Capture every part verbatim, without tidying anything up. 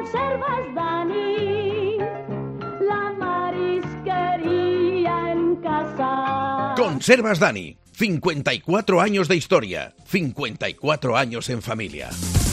Conservas Dani, la marisquería en casa. Conservas Dani, cincuenta y cuatro años de historia, cincuenta y cuatro años en familia.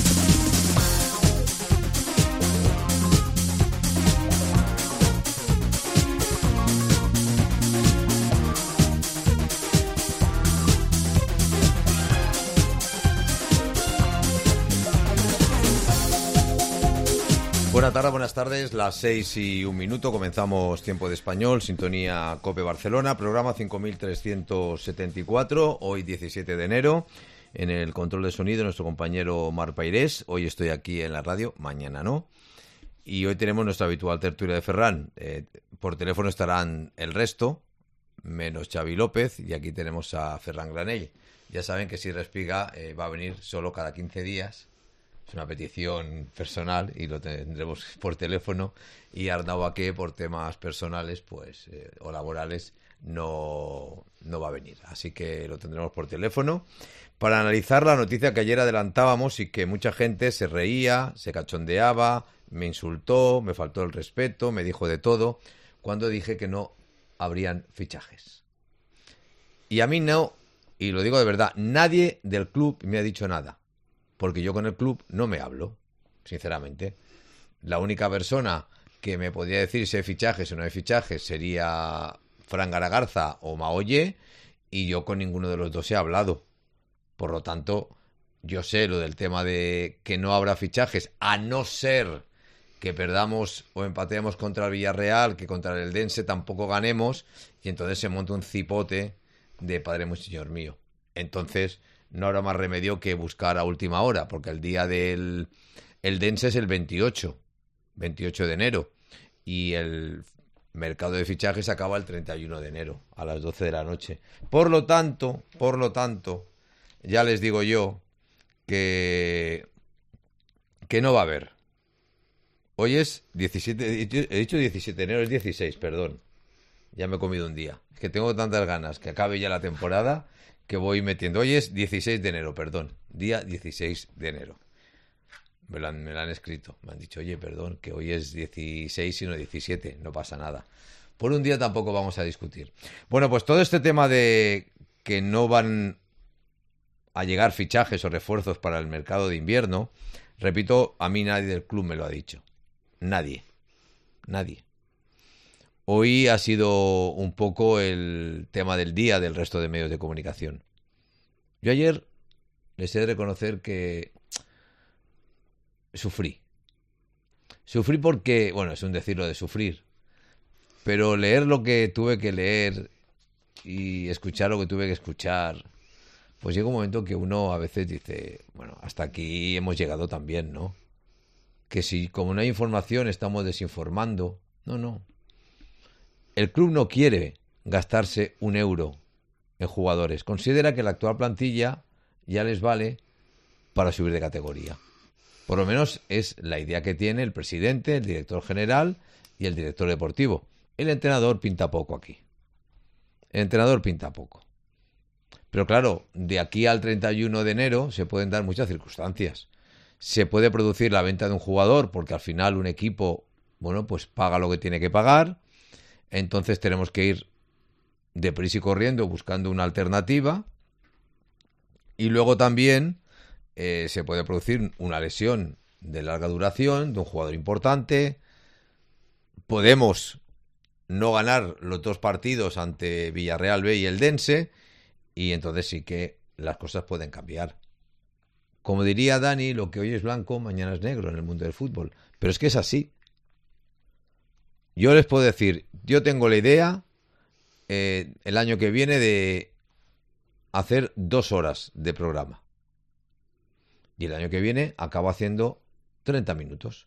Buenas tardes, buenas tardes, las seis y un minuto, comenzamos Tiempo de Español, sintonía COPE Barcelona, programa cinco mil trescientos setenta y cuatro, hoy diecisiete de enero, en el control de sonido nuestro compañero Mar Pairés, hoy estoy aquí en la radio, mañana no, y hoy tenemos nuestra habitual tertulia de Ferran, eh, por teléfono estarán el resto, menos Xavi López, y aquí tenemos a Ferran Granell. Ya saben que si Respiga eh, va a venir solo cada quince días. Es una petición personal y lo tendremos por teléfono. Y Arnau Baqué, por temas personales pues eh, o laborales, no, no va a venir. Así que lo tendremos por teléfono para analizar la noticia que ayer adelantábamos y que mucha gente se reía, se cachondeaba, me insultó, me faltó el respeto, me dijo de todo, cuando dije que no habrían fichajes. Y a mí no, y lo digo de verdad, nadie del club me ha dicho nada. Porque yo con el club no me hablo, sinceramente. La única persona que me podría decir si hay fichajes o no hay fichajes sería Fran Garagarza o Maoye, y yo con ninguno de los dos he hablado. Por lo tanto, yo sé lo del tema de que no habrá fichajes, a no ser que perdamos o empatemos contra el Villarreal, que contra el Eldense tampoco ganemos, y entonces se monta un cipote de padre muy señor mío. Entonces no habrá más remedio que buscar a última hora, porque el día del Eldense es el veintiocho de enero y el mercado de fichajes acaba el treinta y uno de enero a las doce de la noche. Por lo tanto, por lo tanto, ya les digo yo que que no va a haber. Hoy es diecisiete, he dicho diecisiete de enero, es dieciséis, perdón. Ya me he comido un día. Es que tengo tantas ganas que acabe ya la temporada que voy metiendo. Hoy es dieciséis de enero, perdón. Día dieciséis de enero. Me lo han, me lo han escrito. Me han dicho, oye, perdón, que hoy es dieciséis y no diecisiete. No pasa nada. Por un día tampoco vamos a discutir. Bueno, pues todo este tema de que no van a llegar fichajes o refuerzos para el mercado de invierno, repito, a mí nadie del club me lo ha dicho. Nadie. Nadie. Hoy ha sido un poco el tema del día del resto de medios de comunicación. Yo ayer les he de reconocer que sufrí. Sufrí porque, bueno, es un decirlo de sufrir, pero leer lo que tuve que leer y escuchar lo que tuve que escuchar, pues llega un momento que uno a veces dice, bueno, hasta aquí hemos llegado también, ¿no? Que si como no hay información estamos desinformando. No, no. El club no quiere gastarse un euro en jugadores. Considera que la actual plantilla ya les vale para subir de categoría. Por lo menos es la idea que tiene el presidente, el director general y el director deportivo. El entrenador pinta poco aquí. El entrenador pinta poco. Pero claro, de aquí al treinta y uno de enero se pueden dar muchas circunstancias. Se puede producir la venta de un jugador porque al final un equipo, bueno, pues paga lo que tiene que pagar. Entonces tenemos que ir deprisa y corriendo buscando una alternativa. Y luego también eh, se puede producir una lesión de larga duración de un jugador importante. Podemos no ganar los dos partidos ante Villarreal B y Eldense. Y entonces sí que las cosas pueden cambiar. Como diría Dani, lo que hoy es blanco, mañana es negro en el mundo del fútbol. Pero es que es así. Yo les puedo decir, yo tengo la idea eh, el año que viene de hacer dos horas de programa. Y el año que viene acabo haciendo treinta minutos.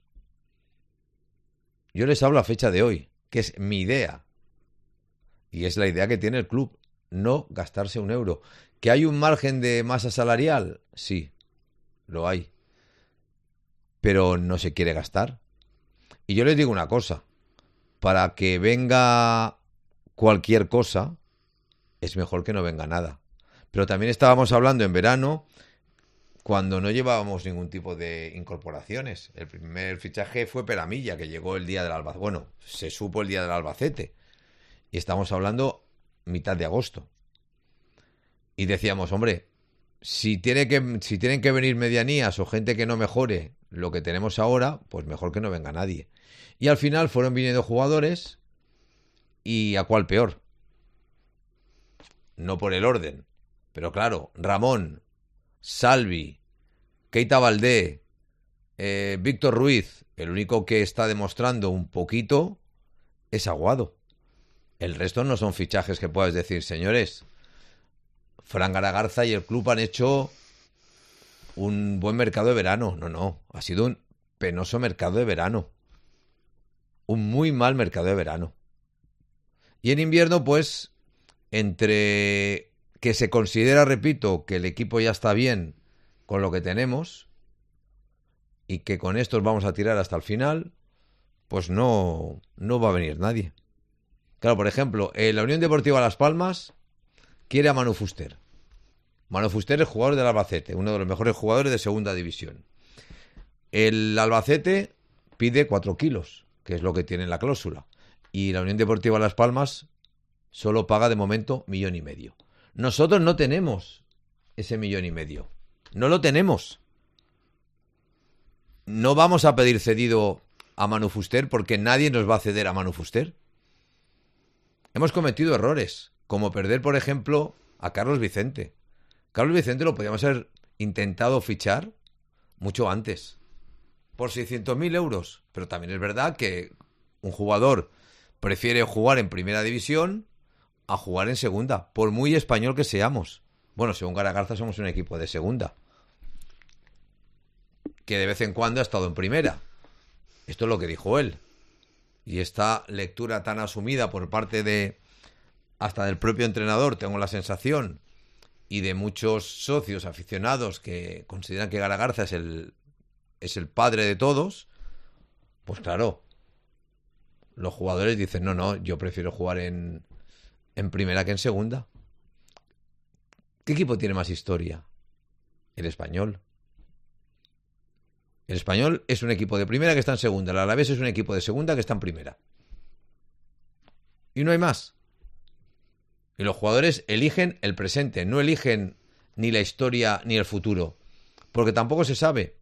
Yo les hablo a fecha de hoy, que es mi idea. Y es la idea que tiene el club, no gastarse un euro. ¿Que hay un margen de masa salarial? Sí, lo hay. Pero no se quiere gastar. Y yo les digo una cosa. Para que venga cualquier cosa, es mejor que no venga nada. Pero también estábamos hablando en verano cuando no llevábamos ningún tipo de incorporaciones. El primer fichaje fue Peramilla, que llegó el día del Albacete. Bueno, se supo el día del Albacete. Y estamos hablando mitad de agosto. Y decíamos, hombre, si, tiene que, si tienen que venir medianías o gente que no mejore lo que tenemos ahora, pues mejor que no venga nadie. Y al final fueron viniendo jugadores y ¿a cuál peor? No por el orden, pero claro, Ramón, Salvi, Keita Valdé, eh, Víctor Ruiz, el único que está demostrando un poquito es Aguado. El resto no son fichajes que puedas decir, señores, Fran Garagarza y el club han hecho un buen mercado de verano. No, no, ha sido un penoso mercado de verano. Un muy mal mercado de verano. Y en invierno, pues, entre que se considera, repito, que el equipo ya está bien con lo que tenemos y que con estos vamos a tirar hasta el final, pues no, no va a venir nadie. Claro, por ejemplo, eh, la Unión Deportiva Las Palmas quiere a Manu Fuster. Manu Fuster es jugador del Albacete, uno de los mejores jugadores de segunda división. El Albacete pide cuatro kilos, que es lo que tiene en la cláusula. Y la Unión Deportiva Las Palmas solo paga de momento millón y medio. Nosotros no tenemos ese millón y medio. No lo tenemos. No vamos a pedir cedido a Manu Fuster porque nadie nos va a ceder a Manu Fuster. Hemos cometido errores, como perder, por ejemplo, a Carlos Vicente. Carlos Vicente lo podíamos haber intentado fichar mucho antes, por seiscientos mil euros. Pero también es verdad que un jugador prefiere jugar en primera división a jugar en segunda, por muy español que seamos. Bueno, según Garagarza somos un equipo de segunda, que de vez en cuando ha estado en primera. Esto es lo que dijo él. Y esta lectura tan asumida por parte de hasta del propio entrenador, tengo la sensación, y de muchos socios aficionados que consideran que Garagarza es el, es el padre de todos, pues claro, los jugadores dicen, no, no, yo prefiero jugar en, en primera que en segunda. ¿Qué equipo tiene más historia? El Español. El Español es un equipo de primera que está en segunda. El Alavés es un equipo de segunda que está en primera. Y no hay más. Y los jugadores eligen el presente, no eligen ni la historia ni el futuro. Porque tampoco se sabe.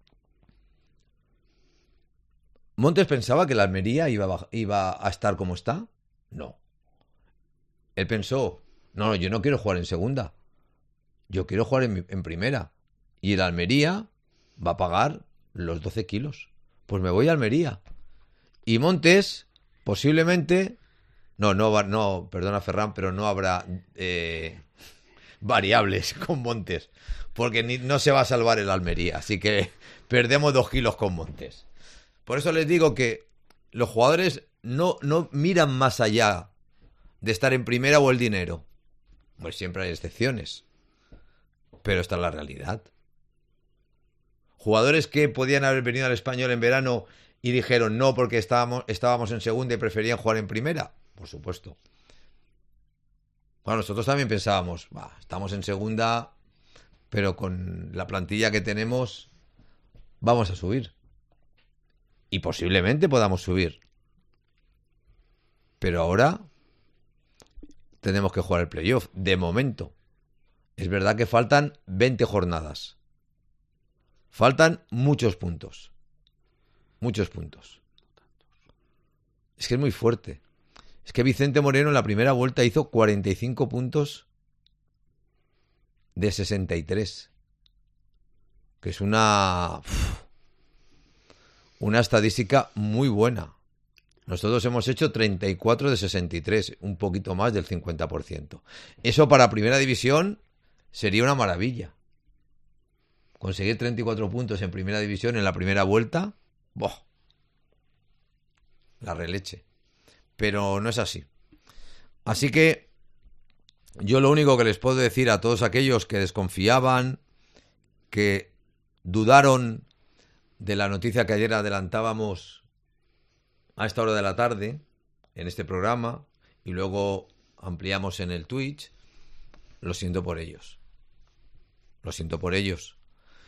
¿Montes pensaba que la Almería iba a, iba a estar como está? No. Él pensó, no, no, yo no quiero jugar en segunda. Yo quiero jugar en, en primera. Y el Almería va a pagar los doce kilos. Pues me voy a Almería. Y Montes, posiblemente... No, no, va, no, perdona Ferran, pero no habrá eh, variables con Montes. Porque ni, no se va a salvar el Almería. Así que perdemos dos kilos con Montes. Por eso les digo que los jugadores no, no miran más allá de estar en primera o el dinero. Pues siempre hay excepciones. Pero esta es la realidad. Jugadores que podían haber venido al Español en verano y dijeron no porque estábamos, estábamos en segunda y preferían jugar en primera. Por supuesto. Bueno, nosotros también pensábamos, bah, estamos en segunda, pero con la plantilla que tenemos vamos a subir. Y posiblemente podamos subir. Pero ahora tenemos que jugar el playoff. De momento. Es verdad que faltan veinte jornadas. Faltan muchos puntos. Muchos puntos. Es que es muy fuerte. Es que Vicente Moreno en la primera vuelta hizo cuarenta y cinco puntos de sesenta y tres. Que es una... una estadística muy buena. Nosotros hemos hecho treinta y cuatro de sesenta y tres, un poquito más del cincuenta por ciento. Eso para primera división sería una maravilla. Conseguir treinta y cuatro puntos en primera división en la primera vuelta, ¡boh! La releche. Pero no es así. Así que yo lo único que les puedo decir a todos aquellos que desconfiaban, que dudaron de la noticia que ayer adelantábamos a esta hora de la tarde en este programa y luego ampliamos en el Twitch, lo siento por ellos. Lo siento por ellos.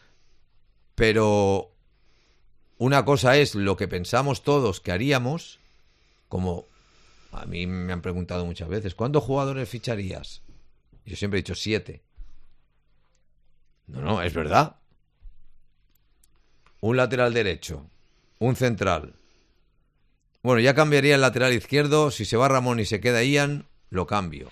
Pero una cosa es lo que pensamos todos que haríamos, como a mí me han preguntado muchas veces, ¿cuántos jugadores ficharías? Yo siempre he dicho siete. No, no, es verdad. Un lateral derecho, un central. Bueno, ya cambiaría el lateral izquierdo. Si se va Ramón y se queda Ian, lo cambio.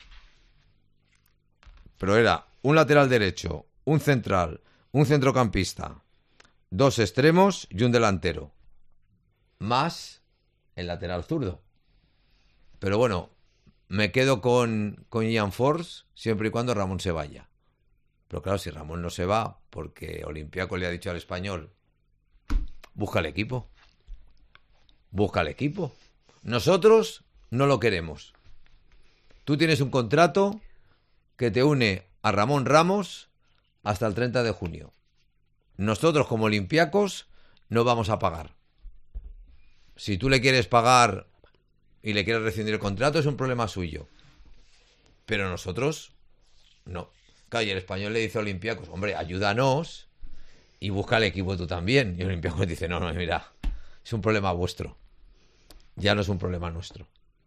Pero era un lateral derecho, un central, un centrocampista, dos extremos y un delantero. Más el lateral zurdo. Pero bueno, me quedo con, con Ian Force siempre y cuando Ramón se vaya. Pero claro, si Ramón no se va porque Olympiacos le ha dicho al Español, busca el equipo. Busca el equipo. Nosotros no lo queremos. Tú tienes un contrato que te une a Ramón Ramos hasta el treinta de junio. Nosotros como Olympiacos no vamos a pagar. Si tú le quieres pagar y le quieres rescindir el contrato, es un problema suyo. Pero nosotros no. Claro, y el Español le dice a Olympiacos, hombre, ayúdanos y busca el equipo tú también. Y Olympiacos dice, no, no, mira, es un problema vuestro. Ya no es un problema nuestro.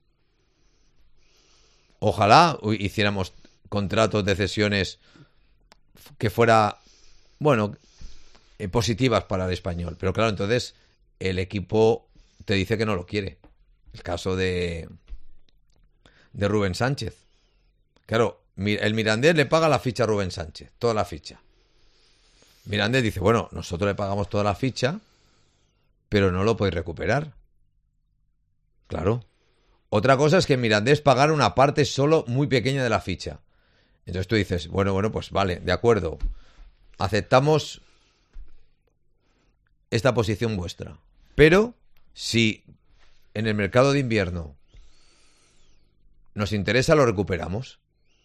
Ojalá hiciéramos contratos de cesiones que fuera, bueno, eh, positivas para el Español. Pero claro, entonces el equipo te dice que no lo quiere. El caso de, de Rubén Sánchez. Claro, el Mirandés le paga la ficha a Rubén Sánchez, toda la ficha. Mirandés dice, bueno, nosotros le pagamos toda la ficha, pero no lo podéis recuperar. Claro. Otra cosa es que Mirandés pagara una parte solo muy pequeña de la ficha. Entonces tú dices, bueno, bueno, pues vale, de acuerdo. Aceptamos esta posición vuestra. Pero si en el mercado de invierno nos interesa, lo recuperamos.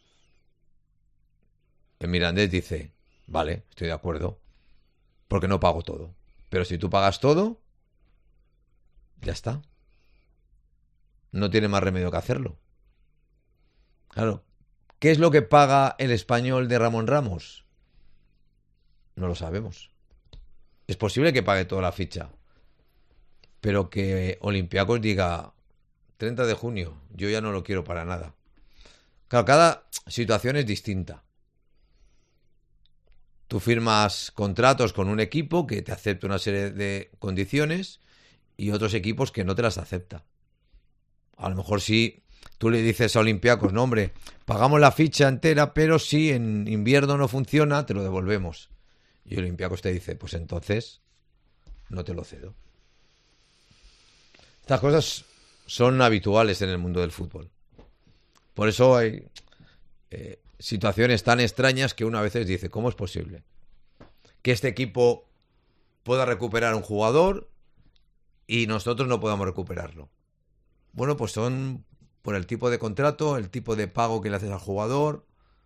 El Mirandés dice, vale, estoy de acuerdo, porque no pago todo. Pero si tú pagas todo, ya está. No tiene más remedio que hacerlo. Claro. ¿Qué es lo que paga el Español de Ramón Ramos? No lo sabemos. Es posible que pague toda la ficha, pero que Olympiacos diga treinta de junio, yo ya no lo quiero para nada. Claro, cada situación es distinta. Tú firmas contratos con un equipo que te acepta una serie de condiciones y otros equipos que no te las acepta. A lo mejor si tú le dices a Olympiacos, no hombre, pagamos la ficha entera, pero si en invierno no funciona, te lo devolvemos. Y Olympiacos te dice, pues entonces no te lo cedo. Estas cosas son habituales en el mundo del fútbol. Por eso hay eh, situaciones tan extrañas que uno a veces dice, ¿cómo es posible que este equipo pueda recuperar un jugador y nosotros no podamos recuperarlo? Bueno, pues son por el tipo de contrato, el tipo de pago que le haces al jugador.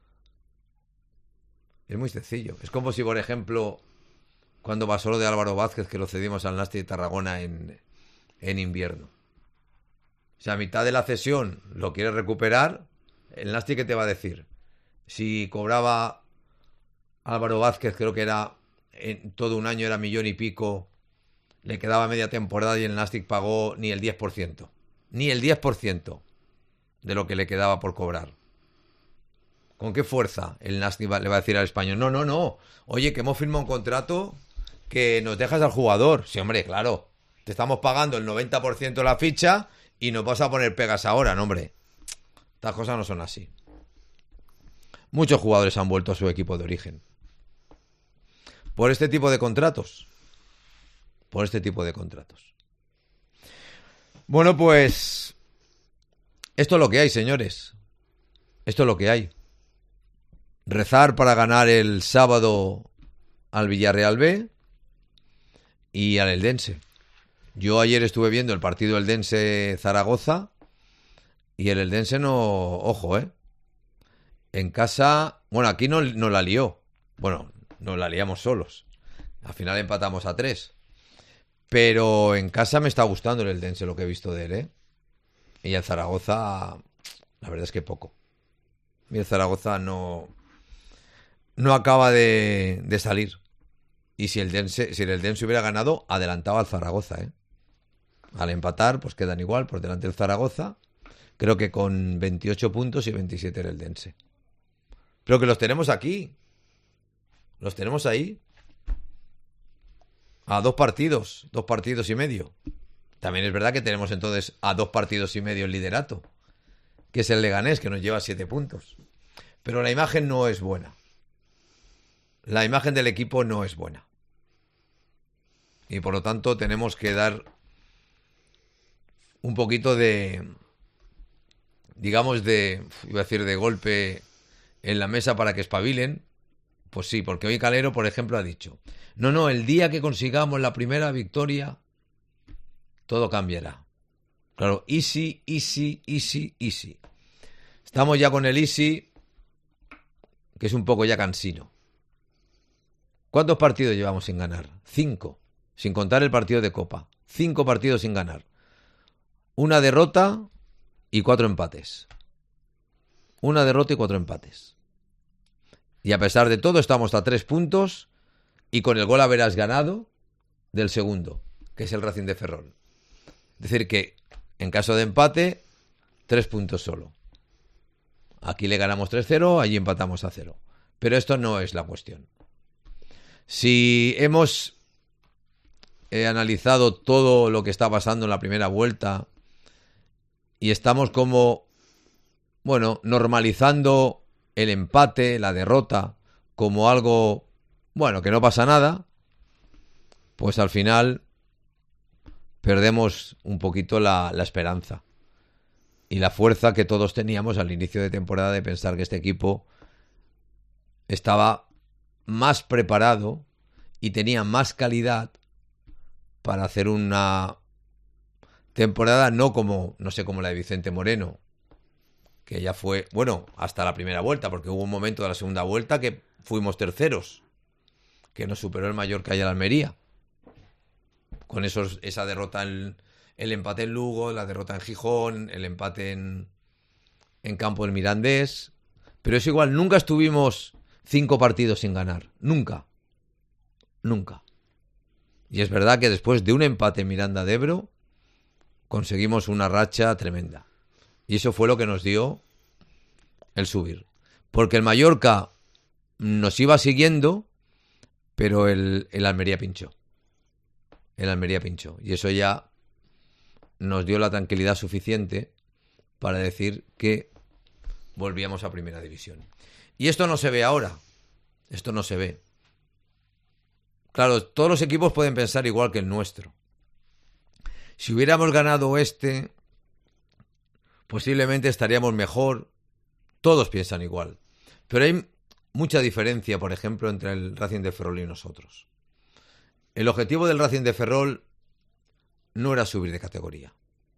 Es muy sencillo. Es como si, por ejemplo, cuando pasó lo de Álvaro Vázquez, que lo cedimos al Nasti de Tarragona en, en invierno. Si a mitad de la cesión lo quieres recuperar, el Nasti, ¿qué te va a decir? Si cobraba Álvaro Vázquez, creo que era en todo un año, era millón y pico, le quedaba media temporada y el Nastic pagó ni el diez por ciento. Ni el diez por ciento de lo que le quedaba por cobrar. ¿Con qué fuerza el Nastic le va a decir al Español? No, no, no. Oye, que hemos firmado un contrato que nos dejas al jugador. Sí, hombre, claro. Te estamos pagando el noventa por ciento de la ficha y nos vas a poner pegas ahora, no, hombre. Estas cosas no son así. Muchos jugadores han vuelto a su equipo de origen. Por este tipo de contratos. Por este tipo de contratos. Bueno, pues esto es lo que hay, señores. Esto es lo que hay. Rezar para ganar el sábado al Villarreal B y al Eldense. Yo ayer estuve viendo el partido Eldense-Zaragoza y el Eldense no... Ojo, ¿eh? En casa... Bueno, aquí no, no la lió. Bueno, nos la liamos solos. Al final empatamos a tres. Pero en casa me está gustando el Eldense, lo que he visto de él, ¿eh? Y el Zaragoza, la verdad es que poco. Y el Zaragoza no, no acaba de, de salir. Y si el Dense, si el Eldense hubiera ganado, adelantaba al Zaragoza, ¿eh? Al empatar, pues quedan igual por delante del Zaragoza. Creo que con veintiocho puntos y veintisiete el Eldense. Pero que los tenemos aquí. Los tenemos ahí. A dos partidos, dos partidos y medio. También es verdad que tenemos entonces a dos partidos y medio el liderato, que es el Leganés, que nos lleva siete puntos. Pero la imagen no es buena. La imagen del equipo no es buena. Y por lo tanto tenemos que dar un poquito de, digamos, de, iba a decir, de golpe en la mesa para que espabilen. Pues sí, porque hoy Calero, por ejemplo, ha dicho, no, no, el día que consigamos la primera victoria, todo cambiará. Claro, easy, easy, easy, easy. Estamos ya con el easy, que es un poco ya cansino. ¿Cuántos partidos llevamos sin ganar? Cinco, sin contar el partido de Copa. Cinco partidos sin ganar. Una derrota y cuatro empates. Una derrota y cuatro empates. Y a pesar de todo estamos a tres puntos y con el gol haberás ganado del segundo, que es el Racing de Ferrol. Es decir que en caso de empate, tres puntos solo. Aquí le ganamos tres cero, allí empatamos a cero. Pero esto no es la cuestión. Si hemos eh, analizado todo lo que está pasando en la primera vuelta y estamos como, bueno, normalizando el empate, la derrota, como algo, bueno, que no pasa nada, pues al final perdemos un poquito la, la esperanza y la fuerza que todos teníamos al inicio de temporada de pensar que este equipo estaba más preparado y tenía más calidad para hacer una temporada no como, no sé, como la de Vicente Moreno, que ya fue, bueno, hasta la primera vuelta, porque hubo un momento de la segunda vuelta que fuimos terceros, que nos superó el Mallorca y el Almería. Con esos, esa derrota, en, el empate en Lugo, la derrota en Gijón, el empate en, en campo del Mirandés. Pero es igual, nunca estuvimos cinco partidos sin ganar. Nunca. Nunca. Y es verdad que después de un empate en Miranda de Ebro, conseguimos una racha tremenda. Y eso fue lo que nos dio el subir. Porque el Mallorca nos iba siguiendo, pero el, el Almería pinchó. El Almería pinchó. Y eso ya nos dio la tranquilidad suficiente para decir que volvíamos a Primera División. Y esto no se ve ahora. Esto no se ve. Claro, todos los equipos pueden pensar igual que el nuestro. Si hubiéramos ganado este, posiblemente estaríamos mejor. Todos piensan igual. Pero hay mucha diferencia, por ejemplo, entre el Racing de Ferrol y nosotros. El objetivo del Racing de Ferrol no era subir de categoría.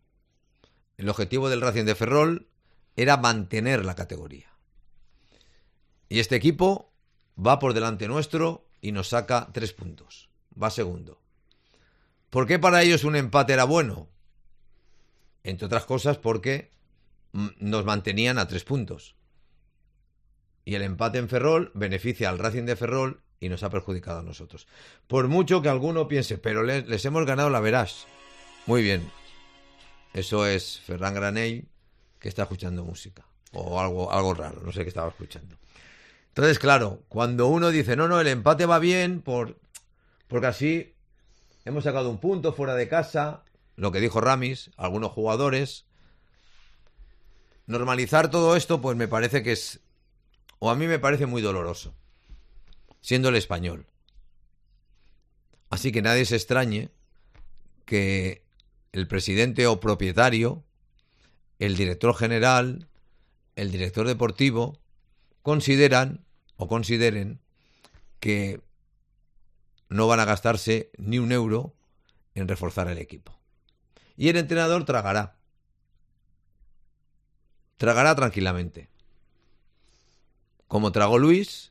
El objetivo del Racing de Ferrol era mantener la categoría. Y este equipo va por delante nuestro y nos saca tres puntos. Va segundo. ¿Por qué para ellos un empate era bueno? Entre otras cosas porque nos mantenían a tres puntos. Y el empate en Ferrol beneficia al Racing de Ferrol y nos ha perjudicado a nosotros. Por mucho que alguno piense, pero les, les hemos ganado la verás. Muy bien. Eso es Ferran Granell, que está escuchando música. O algo, algo raro, no sé qué estaba escuchando. Entonces, claro, cuando uno dice, no, no, el empate va bien, por, porque así hemos sacado un punto fuera de casa, lo que dijo Ramis, algunos jugadores. Normalizar todo esto, pues me parece que es, o a mí me parece muy doloroso, siendo el español. Así que nadie se extrañe que el presidente o propietario, el director general, el director deportivo, consideran o consideren que no van a gastarse ni un euro en reforzar el equipo. Y el entrenador tragará. Tragará tranquilamente. Como tragó Luis,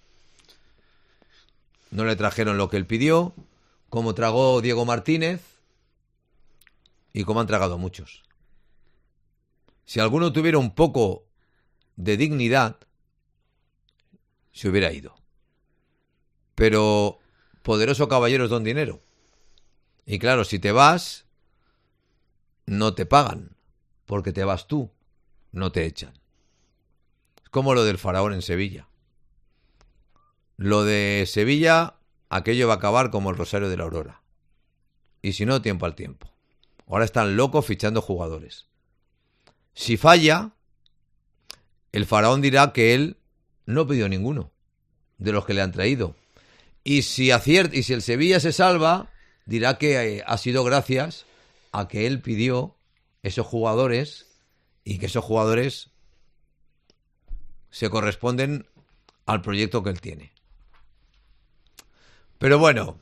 no le trajeron lo que él pidió, como tragó Diego Martínez y como han tragado muchos. Si alguno tuviera un poco de dignidad, se hubiera ido. Pero poderoso caballero es don dinero. Y claro, si te vas, no te pagan, porque te vas tú, no te echan. Es como lo del faraón en Sevilla. Lo de Sevilla, aquello va a acabar como el Rosario de la Aurora. Y si no, tiempo al tiempo. Ahora están locos fichando jugadores. Si falla, el faraón dirá que él no pidió ninguno de los que le han traído. Y si acierta, y si el Sevilla se salva, dirá que eh, ha sido gracias a que él pidió esos jugadores y que esos jugadores se corresponden al proyecto que él tiene. Pero bueno,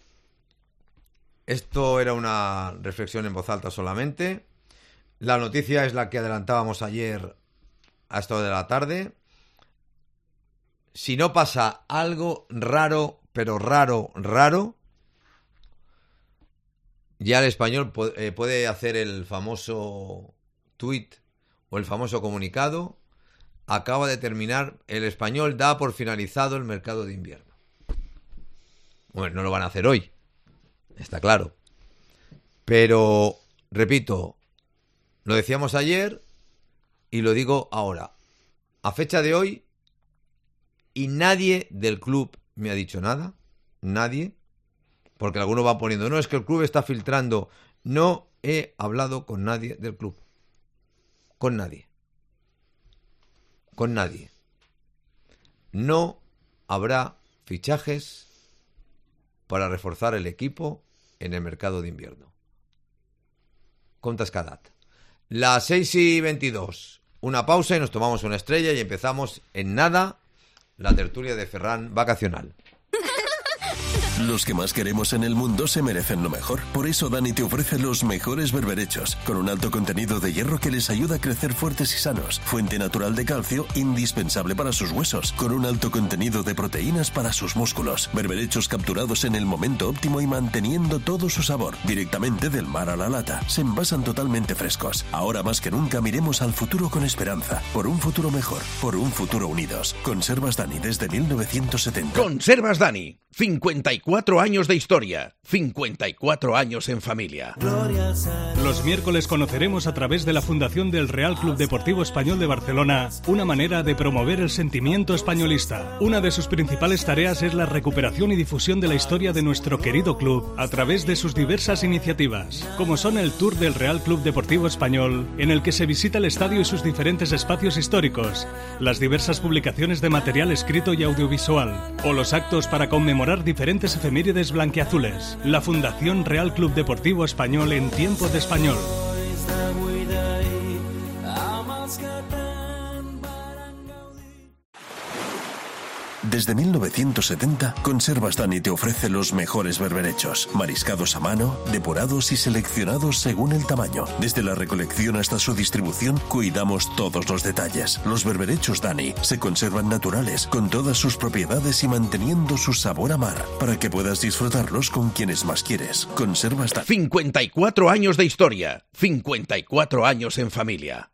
esto era una reflexión en voz alta solamente. La noticia es la que adelantábamos ayer a esto de la tarde. Si no pasa algo raro, pero raro, raro, ya el Español puede hacer el famoso tuit o el famoso comunicado. Acaba de terminar, el Español da por finalizado el mercado de invierno. Bueno, no lo van a hacer hoy, está claro. Pero, repito, lo decíamos ayer y lo digo ahora. A fecha de hoy, y nadie del club me ha dicho nada, nadie, porque alguno va poniendo, no, es que el club está filtrando. No he hablado con nadie del club. Con nadie. Con nadie. No habrá fichajes para reforzar el equipo en el mercado de invierno. Contas Cadat. Las seis y veintidós. Una pausa y nos tomamos una estrella y empezamos en nada la tertulia de Ferran vacacional. Los que más queremos en el mundo se merecen lo mejor. Por eso Dani te ofrece los mejores berberechos, con un alto contenido de hierro que les ayuda a crecer fuertes y sanos, fuente natural de calcio indispensable para sus huesos, con un alto contenido de proteínas para sus músculos. Berberechos capturados en el momento óptimo y manteniendo todo su sabor, directamente del mar a la lata. Se envasan totalmente frescos. Ahora más que nunca miremos al futuro con esperanza, por un futuro mejor, por un futuro unidos. Conservas Dani desde mil novecientos setenta. Conservas Dani. cincuenta y cuatro años de historia, cincuenta y cuatro años en familia. Los miércoles conoceremos a través de la Fundación del Real Club Deportivo Español de Barcelona una manera de promover el sentimiento españolista. Una de sus principales tareas es la recuperación y difusión de la historia de nuestro querido club a través de sus diversas iniciativas, como son el Tour del Real Club Deportivo Español, en el que se visita el estadio y sus diferentes espacios históricos, las diversas publicaciones de material escrito y audiovisual, o los actos para conmemorar diferentes efemérides blanquiazules. La Fundación Real Club Deportivo Español en tiempo de español. Desde mil novecientos setenta, Conservas Dani te ofrece los mejores berberechos, mariscados a mano, depurados y seleccionados según el tamaño. Desde la recolección hasta su distribución, cuidamos todos los detalles. Los berberechos Dani se conservan naturales, con todas sus propiedades y manteniendo su sabor a mar, para que puedas disfrutarlos con quienes más quieres. Conservas Dani. cincuenta y cuatro años de historia, cincuenta y cuatro años en familia.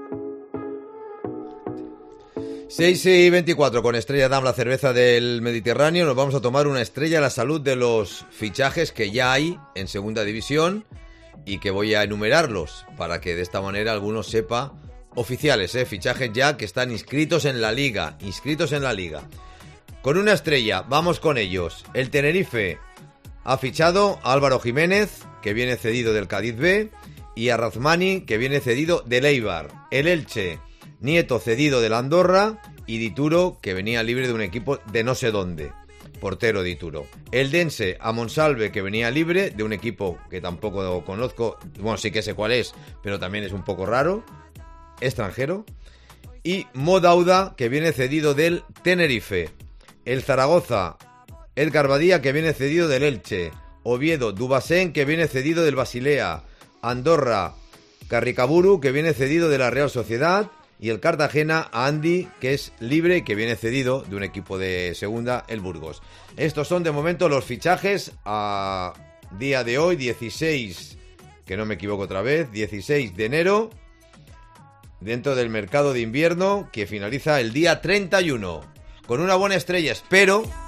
seis y veinticuatro, con Estrella Damm, la cerveza del Mediterráneo. Nos vamos a tomar una estrella a la salud de los fichajes que ya hay en segunda división y que voy a enumerarlos para que de esta manera alguno sepa. Oficiales, ¿eh? Fichajes ya que están inscritos en la liga, inscritos en la liga. Con una estrella, vamos con ellos. El Tenerife ha fichado a Álvaro Jiménez, que viene cedido del Cádiz B, y a Razmani, que viene cedido del Eibar. El Elche, Nieto cedido del Andorra, y Dituro, que venía libre de un equipo de no sé dónde. Portero Dituro. El Dense a Monsalve, que venía libre de un equipo que tampoco conozco. Bueno, sí que sé cuál es, pero también es un poco raro. Extranjero. Y Modauda, que viene cedido del Tenerife. El Zaragoza, Edgar Badía, que viene cedido del Elche. Oviedo, Dubasén, que viene cedido del Basilea. Andorra, Carricaburu, que viene cedido de la Real Sociedad. Y el Cartagena a Andy, que es libre y que viene cedido de un equipo de segunda, el Burgos. Estos son de momento los fichajes a día de hoy, dieciséis, que no me equivoco otra vez, dieciséis de enero, dentro del mercado de invierno, que finaliza el día treinta y uno. Con una buena estrella, espero,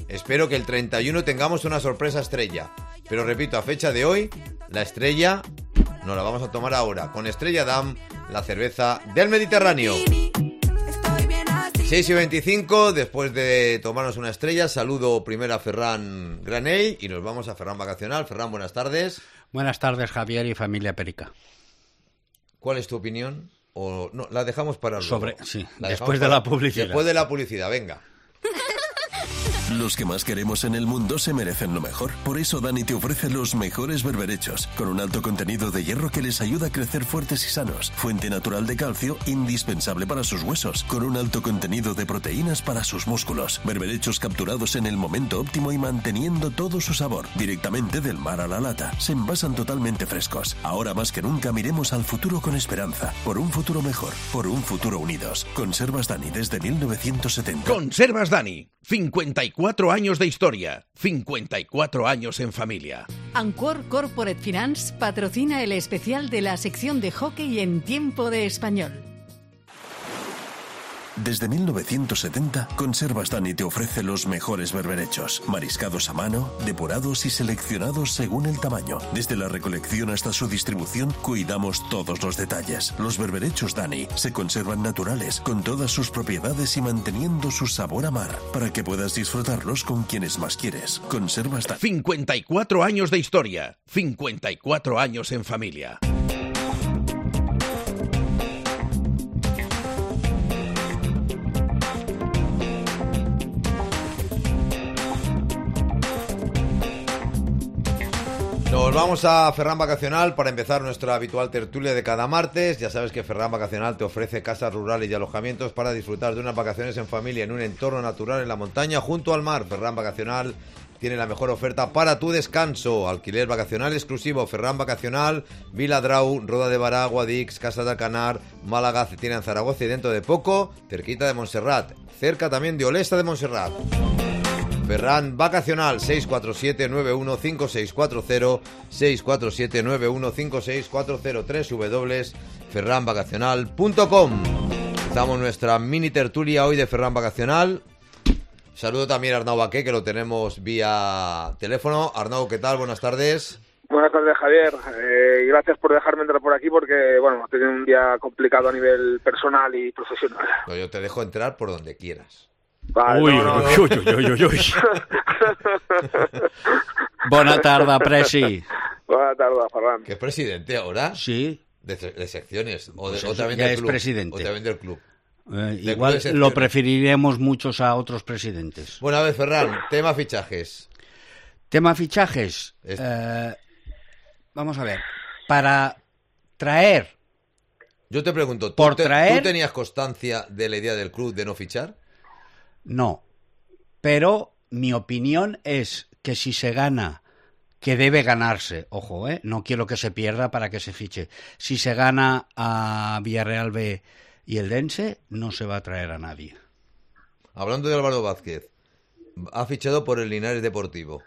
Espero que el treinta y uno tengamos una sorpresa estrella. Pero repito, a fecha de hoy, la estrella nos la vamos a tomar ahora, con Estrella Damm, la cerveza del Mediterráneo. seis y veinticinco, después de tomarnos una estrella, saludo primero a Ferran Granell y nos vamos a Ferran Vacacional. Ferran, buenas tardes. Buenas tardes, Javier y familia Perica. ¿Cuál es tu opinión? O no, la dejamos para luego. Sobre, sí, la después de para, la publicidad. Después de la publicidad, venga. Los que más queremos en el mundo se merecen lo mejor. Por eso Dani te ofrece los mejores berberechos, con un alto contenido de hierro que les ayuda a crecer fuertes y sanos. Fuente natural de calcio, indispensable para sus huesos, con un alto contenido de proteínas para sus músculos. Berberechos capturados en el momento óptimo y manteniendo todo su sabor, directamente del mar a la lata. Se envasan totalmente frescos. Ahora más que nunca miremos al futuro con esperanza. Por un futuro mejor, por un futuro unidos. Conservas Dani desde mil novecientos setenta. Conservas Dani, cincuenta y cuatro años de historia, cincuenta y cuatro años en familia. Ancor Corporate Finance patrocina el especial de la sección de hockey en Tiempo de Español. Desde mil novecientos setenta, Conservas Dani te ofrece los mejores berberechos, mariscados a mano, depurados y seleccionados según el tamaño. Desde la recolección hasta su distribución, cuidamos todos los detalles. Los berberechos Dani se conservan naturales, con todas sus propiedades y manteniendo su sabor a mar, para que puedas disfrutarlos con quienes más quieres. Conservas Dani. cincuenta y cuatro años de historia, cincuenta y cuatro años en familia. Nos vamos a Ferran Vacacional para empezar nuestra habitual tertulia de cada martes. Ya sabes que Ferran Vacacional te ofrece casas rurales y alojamientos para disfrutar de unas vacaciones en familia en un entorno natural en la montaña junto al mar. Ferran Vacacional tiene la mejor oferta para tu descanso. Alquiler vacacional exclusivo. Ferran Vacacional, Viladrau, Roda de Bará, Guadix, Casa de Alcanar, Málaga, Cetina en Zaragoza y dentro de poco, cerquita de Montserrat. Cerca también de Olesa de Montserrat. Ferran Vacacional, seis cuatro siete nueve uno cinco seis cuatro cero, seis cuatro siete nueve uno cinco seis cuatro cero, w w w punto ferran vacacional punto com. Empezamos nuestra mini tertulia hoy de Ferran Vacacional. Saludo también a Arnau Baqué, que lo tenemos vía teléfono. Arnau, ¿qué tal? Buenas tardes. Buenas tardes, Javier. Eh, gracias por dejarme entrar por aquí porque, bueno, he tenido un día complicado a nivel personal y profesional. No, yo te dejo entrar por donde quieras. Vale, uy, no, no, no. uy, uy, uy, uy, uy. Buena tarde, Presi. Buena tarde, Ferran. ¿Que es presidente ahora? Sí. De, de secciones. O, de, Pues o también ya del es club. presidente. O también del club. Eh, De igual club de lo secciones. preferiremos muchos a otros presidentes. Bueno, a ver, Ferran, tema fichajes. Tema fichajes. Es- Eh, vamos a ver. Para traer... Yo te pregunto, ¿tú, Por te- traer- ¿tú tenías constancia de la idea del club de no fichar? No, pero mi opinión es que si se gana, que debe ganarse, ojo, ¿eh? No quiero que se pierda para que se fiche. Si se gana a Villarreal B y el Dense, no se va a traer a nadie. Hablando de Álvaro Vázquez, ha fichado por el Linares Deportivo.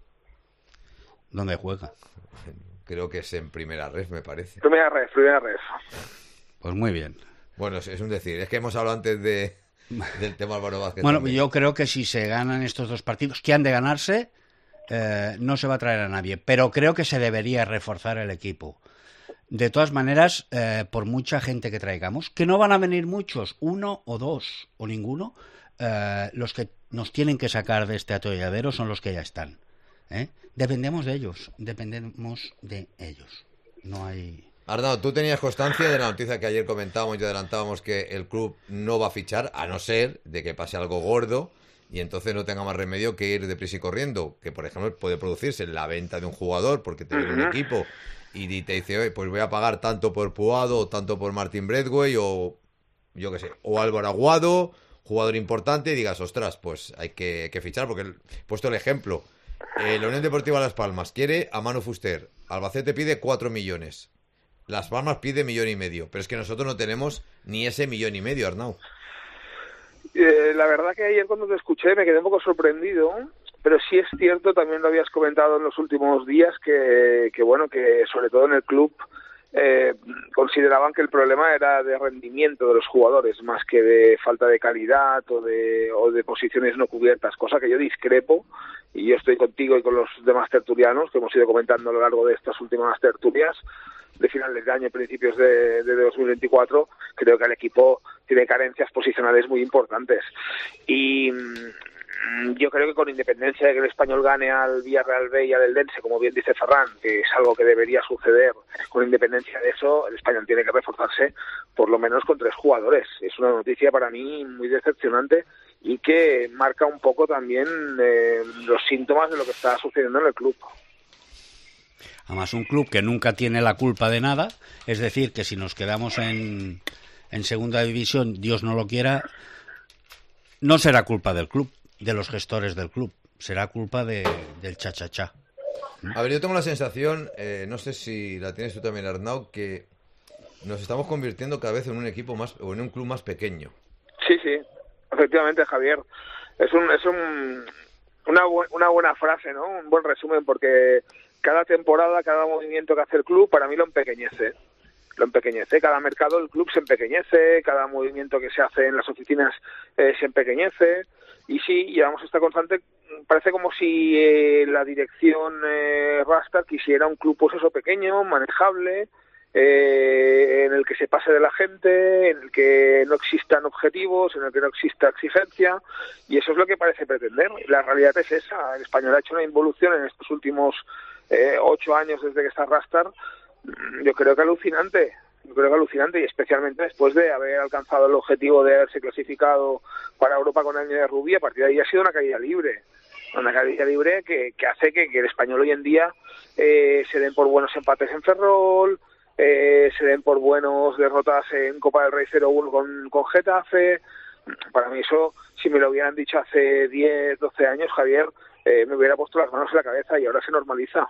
¿Dónde juega? Creo que es en primera ref, me parece. Primera ref, primera ref. Pues muy bien. Bueno, es, es un decir, es que hemos hablado antes de, del tema Álvaro Vázquez. Bueno, también. yo creo que si se ganan estos dos partidos, que han de ganarse, eh, no se va a traer a nadie. Pero creo que se debería reforzar el equipo. De todas maneras, eh, por mucha gente que traigamos, que no van a venir muchos, uno o dos o ninguno, eh, los que nos tienen que sacar de este atolladero son los que ya están. ¿eh? Dependemos de ellos, dependemos de ellos. No hay... Arnau, ¿tú tenías constancia de la noticia que ayer comentábamos y adelantábamos que el club no va a fichar, a no ser de que pase algo gordo y entonces no tenga más remedio que ir deprisa y corriendo? Que, por ejemplo, puede producirse la venta de un jugador porque te viene un equipo y te dice, oye, pues voy a pagar tanto por Puado o tanto por Martin Bradway o yo qué sé, o Álvaro Aguado, jugador importante, y digas, ostras, pues hay que, que fichar, porque he puesto el ejemplo. Eh, la Unión Deportiva Las Palmas quiere a Manu Fuster, Albacete pide cuatro millones. Las Palmas pide millón y medio, pero es que nosotros no tenemos ni ese millón y medio, Arnau. Eh, la verdad que ayer cuando te escuché me quedé un poco sorprendido, pero sí es cierto, también lo habías comentado en los últimos días, que, que bueno, que sobre todo en el club eh, consideraban que el problema era de rendimiento de los jugadores más que de falta de calidad o de, o de posiciones no cubiertas, cosa que yo discrepo, y yo estoy contigo y con los demás tertulianos que hemos ido comentando a lo largo de estas últimas tertulias de finales de año y principios de, de dos mil veinticuatro. Creo que el equipo tiene carencias posicionales muy importantes y yo creo que con independencia de que el Español gane al Villarreal B y al Eldense, como bien dice Ferran, que es algo que debería suceder, con independencia de eso, el Español tiene que reforzarse por lo menos con tres jugadores. Es una noticia para mí muy decepcionante y que marca un poco también eh, los síntomas de lo que está sucediendo en el club. Además, un club que nunca tiene la culpa de nada, es decir, que si nos quedamos en, en segunda división, Dios no lo quiera, no será culpa del club, de los gestores del club, será culpa de, del cha-cha-cha. A ver, yo tengo la sensación, eh, no sé si la tienes tú también, Arnau, que nos estamos convirtiendo cada vez en un equipo más, o en un club más pequeño. Sí, sí, efectivamente, Javier. Es un, es un, una, bu- una buena frase, ¿no? Un buen resumen, porque cada temporada, cada movimiento que hace el club, para mí lo empequeñece. Lo empequeñece. Cada mercado el club se empequeñece, cada movimiento que se hace en las oficinas eh, se empequeñece. Y sí, llevamos esta constante, parece como si eh, la dirección eh, Rastar quisiera un club pues eso pequeño, manejable, eh, en el que se pase de la gente, en el que no existan objetivos, en el que no exista exigencia, y eso es lo que parece pretender. La realidad es esa. El Español ha hecho una involución en estos últimos eh, ocho años desde que está Rastar, yo creo que alucinante. Yo creo que alucinante, y especialmente después de haber alcanzado el objetivo de haberse clasificado para Europa con el año de Rubí. A partir de ahí ha sido una caída libre, una caída libre que, que hace que, que el Español hoy en día eh, se den por buenos empates en Ferrol, eh, se den por buenos derrotas en Copa del Rey cero uno con, con Getafe. Para mí eso, si me lo hubieran dicho hace diez, doce años, Javier, eh, me hubiera puesto las manos en la cabeza, y ahora se normaliza.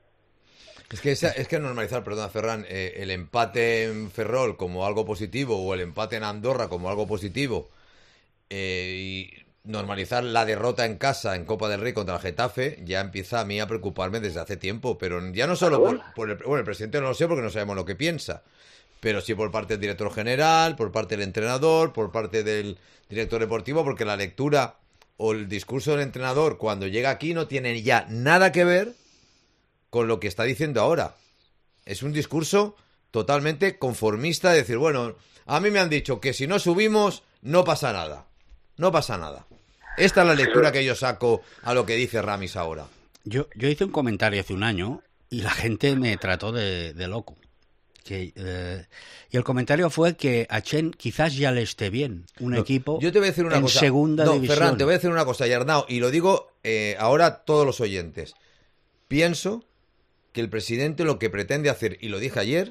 Es que, esa, es que normalizar, perdona Ferran, eh, el empate en Ferrol como algo positivo o el empate en Andorra como algo positivo eh, y normalizar la derrota en casa en Copa del Rey contra el Getafe ya empieza a mí a preocuparme desde hace tiempo, pero ya no solo por, por el, bueno, el presidente no lo sé porque no sabemos lo que piensa, pero sí por parte del director general, por parte del entrenador, por parte del director deportivo, porque la lectura o el discurso del entrenador cuando llega aquí no tiene ya nada que ver con lo que está diciendo ahora. Es un discurso totalmente conformista de decir, bueno, a mí me han dicho que si no subimos no pasa nada. No pasa nada. Esta es la lectura que yo saco a lo que dice Ramis ahora. Yo, yo hice un comentario hace un año y la gente me trató de, de loco. Que, eh, y el comentario fue que a Chen quizás ya le esté bien un no, equipo yo te voy a decir una en cosa. segunda no, división. Ferran, te voy a decir una cosa, Yarnao, y lo digo eh, ahora a todos los oyentes. Pienso que el presidente lo que pretende hacer, y lo dije ayer,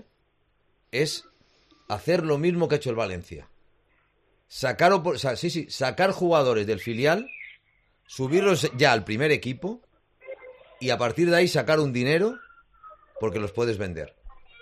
es hacer lo mismo que ha hecho el Valencia. Sacar, o sea, sí, sí, sacar jugadores del filial, subirlos ya al primer equipo y a partir de ahí sacar un dinero porque los puedes vender.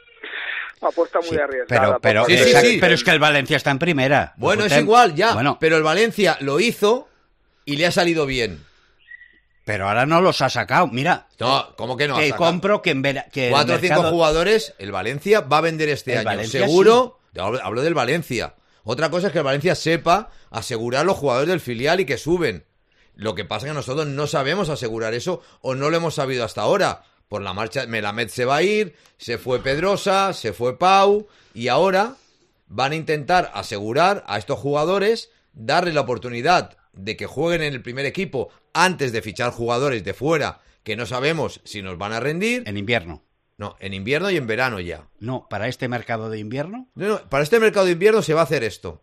Apuesta muy sí, arriesgada. Pero, pero, sí, sí, sí, sí. pero es que el Valencia está en primera. Bueno, Usted, es igual, ya. Bueno, pero el Valencia lo hizo y le ha salido bien. Pero ahora no los ha sacado. Mira, no, ¿cómo que no? Que ha sacado? compro que en vera, que Cuatro o mercado... cinco jugadores, el Valencia va a vender este el año. Valencia, Seguro, sí. hablo, hablo del Valencia. Otra cosa es que el Valencia sepa asegurar los jugadores del filial y que suben. Lo que pasa es que nosotros no sabemos asegurar eso o no lo hemos sabido hasta ahora. Por la marcha, Melamed se va a ir, se fue Pedrosa, se fue Pau y ahora van a intentar asegurar a estos jugadores, darle la oportunidad de que jueguen en el primer equipo antes de fichar jugadores de fuera que no sabemos si nos van a rendir. En invierno. No, en invierno y en verano ya. No, para este mercado de invierno. No, no, para este mercado de invierno se va a hacer esto.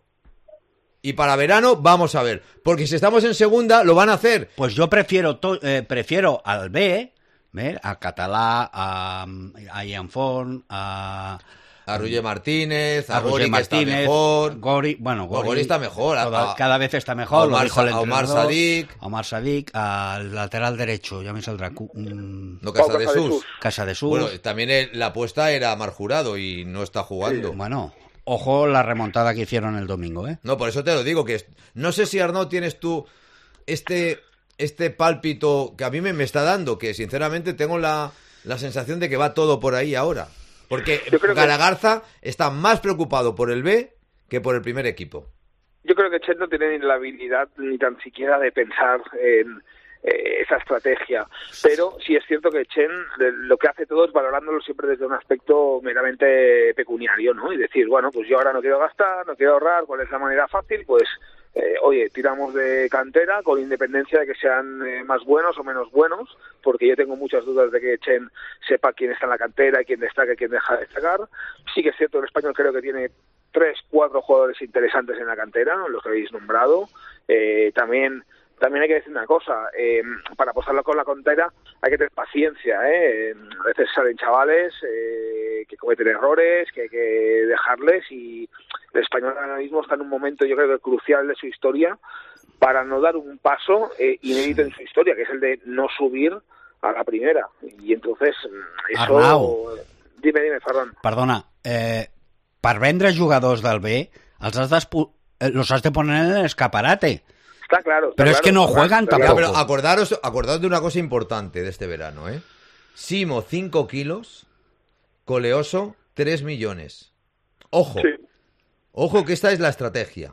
Y para verano vamos a ver. Porque si estamos en segunda, lo van a hacer. Pues yo prefiero to eh, prefiero al B, ¿ver? A Catalá, a, a Ian Font, a... A Roger Martínez, a, a Gori, Martínez, que está mejor. Gori, bueno, Gori, Gori está mejor. Toda, a, cada vez está mejor. Omar, lo dijo el a Omar entrenador. Sadik. A Omar Sadik, al lateral derecho, ya me saldrá. Um, no, Casa de Sus. Casa de Sus. Bueno, también el, la apuesta era Mar Jurado y no está jugando. Sí, bueno, ojo la remontada que hicieron el domingo, ¿eh? No, por eso te lo digo, que no sé si Arnaud tienes tú este, este pálpito que a mí me, me está dando, que sinceramente tengo la, la sensación de que va todo por ahí ahora. Porque Yo creo que- Garagarza está más preocupado por el B que por el primer equipo. Yo creo que Chen no tiene ni la habilidad ni tan siquiera de pensar en eh, esa estrategia, pero sí es cierto que Chen eh, lo que hace todo es valorándolo siempre desde un aspecto meramente pecuniario, ¿no? Y decir, bueno, pues yo ahora no quiero gastar, no quiero ahorrar, ¿cuál es la manera fácil? Pues Eh, oye, tiramos de cantera con independencia de que sean eh, más buenos o menos buenos, porque yo tengo muchas dudas de que Chen sepa quién está en la cantera, quién destaca y quién deja de destacar. Sí que es cierto, el español creo que tiene tres, cuatro jugadores interesantes en la cantera, los que habéis nombrado. Eh, también También hay que decir una cosa, eh, para apostarlo con la cantera hay que tener paciencia, ¿eh? A veces salen chavales eh, que cometen errores, que hay que dejarles, y el español ahora mismo está en un momento, yo creo que crucial de su historia, para no dar un paso eh, inédito en su historia, que es el de no subir a la primera. Y entonces, eso... Arnau. Dime, dime, Ferran. Perdona, eh, per vendre jugadors del B, els has d'espu- eh, los has de poner en el escaparate. Está claro. Está Pero es claro, que no está juegan claro. Ya, tampoco. pero acordaros, acordaros de una cosa importante de este verano, ¿eh? Simo, cinco kilos. Coleoso, tres millones. Ojo. Sí. Ojo que esta es la estrategia.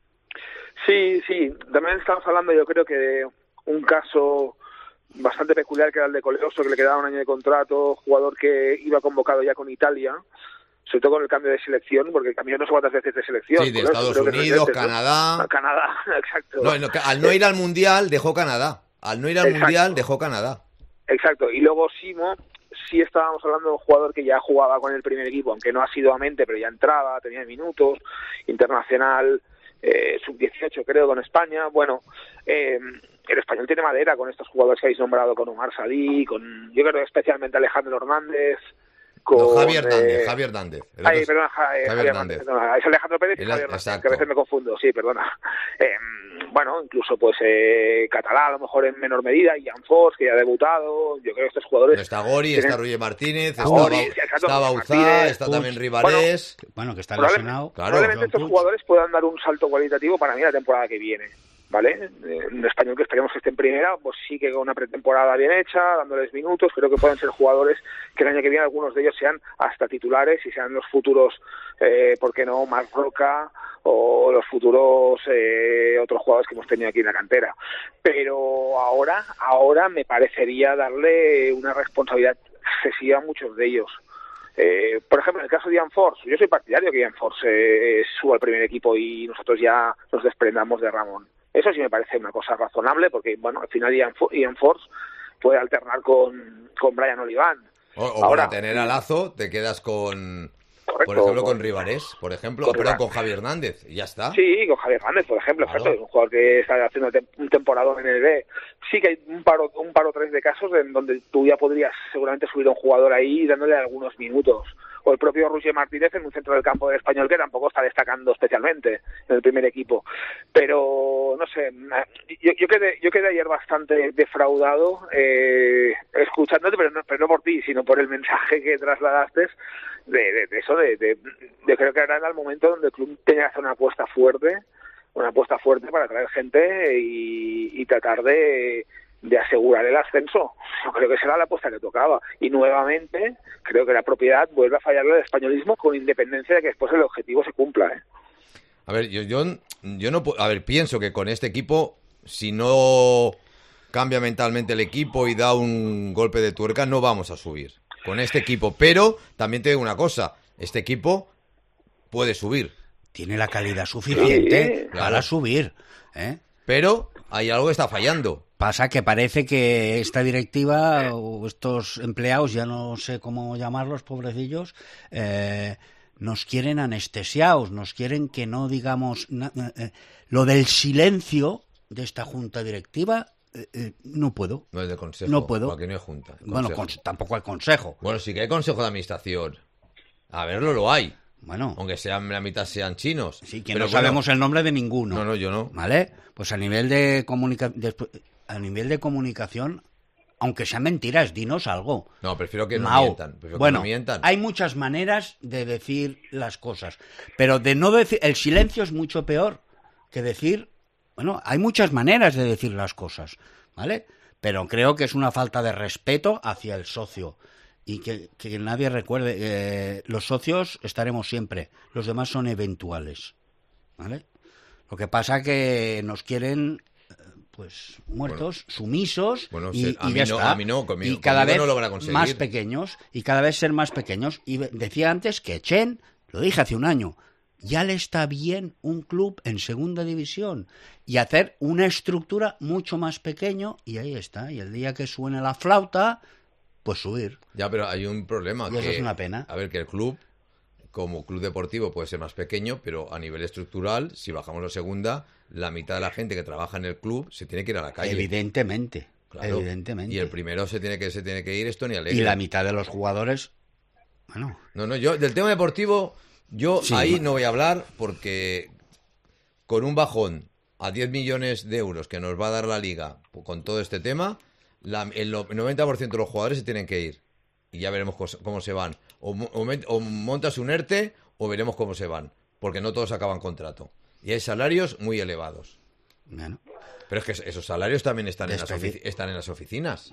Sí, sí. También estamos hablando, yo creo que de un caso bastante peculiar, que era el de Coleoso, que le quedaba un año de contrato, jugador que iba convocado ya con Italia, sobre todo con el cambio de selección, porque cambió no sé cuántas veces de selección. Sí, de Coleoso, Estados creo que tres Unidos, veces, ¿no? Canadá. A Canadá, exacto. No, no, al no ir al Mundial, dejó Canadá. Al no ir al Exacto. Mundial, dejó Canadá. Exacto, y luego Simo, sí estábamos hablando de un jugador que ya jugaba con el primer equipo, aunque no asiduamente, pero ya entraba, tenía minutos, internacional, eh, sub dieciocho creo, con España. Bueno, eh, el español tiene madera con estos jugadores que habéis nombrado, con Omar Sadí, con, yo creo que especialmente Alejandro Hernández, con... No, Javier Hernández, eh, Javier Hernández. El Ay, otro es- perdona, ja- eh, Javier Javier Hernández. Hernández. perdona, es Alejandro Pérez y El- Javier Hernández, exacto. que a veces me confundo, sí, perdona. Eh, bueno, incluso pues eh, Catalá, a lo mejor en menor medida, Ian Foss, que ya ha debutado. Yo creo que estos jugadores... No está Gori, tienen- está Ruye Martínez, está, Gori, Bau- exacto, está Bauzá, Martínez, está Puig. también Rivarés. Bueno, que está Probablemente, lesionado. Claro, probablemente Joan estos Puig. jugadores puedan dar un salto cualitativo para mí la temporada que viene, ¿vale? Eh, Un español que esperemos que esté en primera, pues sí que con una pretemporada bien hecha, dándoles minutos, creo que pueden ser jugadores que el año que viene algunos de ellos sean hasta titulares y sean los futuros, eh, ¿por qué no?, Marc Roca o los futuros eh, otros jugadores que hemos tenido aquí en la cantera. Pero ahora, ahora me parecería darle una responsabilidad excesiva a muchos de ellos. Eh, por ejemplo, en el caso de Ian Force, yo soy partidario que Ian Force eh, suba al primer equipo y nosotros ya nos desprendamos de Ramón. Eso sí me parece una cosa razonable, porque bueno, al final Ian, Fo- Ian Force puede alternar con, con Brian Oliván. O, o Ahora, para tener a Lazo, te quedas con, correcto, por ejemplo, con con- Rivarés, por ejemplo, con perdón, Rivarés. con Javier Hernández, y ya está. Sí, con Javier Hernández, por ejemplo, Claro. exacto, un jugador que está haciendo tem- un temporada en el B. Sí que hay un paro, un paro tres de casos en donde tú ya podrías seguramente subir a un jugador ahí y dándole algunos minutos. O el propio Roger Martínez en un centro del campo del español que tampoco está destacando especialmente en el primer equipo. Pero, no sé, yo, yo, quedé, yo quedé ayer bastante defraudado eh, escuchándote, pero no, pero no por ti, sino por el mensaje que trasladaste de, de, de eso, de, de, de creo que ahora era el momento donde el club tenía que hacer una apuesta fuerte, una apuesta fuerte para traer gente y, y tratar de, de asegurar el ascenso. Yo creo que será la apuesta que tocaba. Y nuevamente, creo que la propiedad vuelve a fallarle al españolismo, con independencia de que después el objetivo se cumpla, ¿eh? A ver, yo, yo, yo no pu- a ver, pienso que con este equipo, si no cambia mentalmente el equipo y da un golpe de tuerca, no vamos a subir con este equipo. Pero también te digo una cosa, este equipo puede subir, Tiene la calidad suficiente Sí, para claro. subir, ¿eh? pero hay algo que está fallando. Pasa que parece que esta directiva o estos empleados, ya no sé cómo llamarlos, pobrecillos, eh, nos quieren anestesiados, nos quieren que no digamos... na- eh, lo del silencio de esta junta directiva, eh, eh, no puedo. No es de consejo, No puedo. porque no hay junta. hay Bueno, consejo. con- tampoco hay consejo. Bueno, sí que hay consejo de administración. A verlo lo hay, Bueno, aunque sean la mitad sean chinos. sí, que Pero no bueno, sabemos el nombre de ninguno. No, no, yo no. ¿Vale? Pues a nivel de comunica despu- a nivel de comunicación, aunque sean mentiras, dinos algo. No, prefiero que no Mao. mientan. Prefiero Bueno, que no mientan. hay muchas maneras de decir las cosas, pero de no decir, el silencio es mucho peor que decir, bueno, hay muchas maneras de decir las cosas, ¿vale? Pero creo que es una falta de respeto hacia el socio. y que, que nadie recuerde, eh, los socios estaremos siempre, los demás son eventuales, ¿vale? Lo que pasa que nos quieren pues muertos, bueno, sumisos bueno, y, a y mí ya no, está. a mí no, conmigo, y cada vez no lo van a conseguir. Más pequeños y cada vez ser más pequeños. Y decía antes que Chen, lo dije hace un año, ya le está bien un club en segunda división y hacer una estructura mucho más pequeño y ahí está. Y el día que suene la flauta, pues subir. Ya, pero hay un problema. Y que, eso es una pena. A ver, que el club, como club deportivo, puede ser más pequeño, pero a nivel estructural, si bajamos a segunda, la mitad de la gente que trabaja en el club se tiene que ir a la calle. Evidentemente. Claro. Evidentemente. Y el primero se tiene que se tiene que ir es Tony Alegre. Y la mitad de los jugadores, bueno. No, no, yo del tema deportivo, yo sí, ahí bueno. no voy a hablar porque con un bajón a diez millones de euros que nos va a dar la Liga con todo este tema, la, el noventa por ciento de los jugadores se tienen que ir. Y ya veremos cómo, cómo se van. O, o, o montas un ERTE o veremos cómo se van. Porque no todos acaban contrato. Y hay salarios muy elevados. Bueno. Pero es que esos salarios también están en, las ofici- están en las oficinas.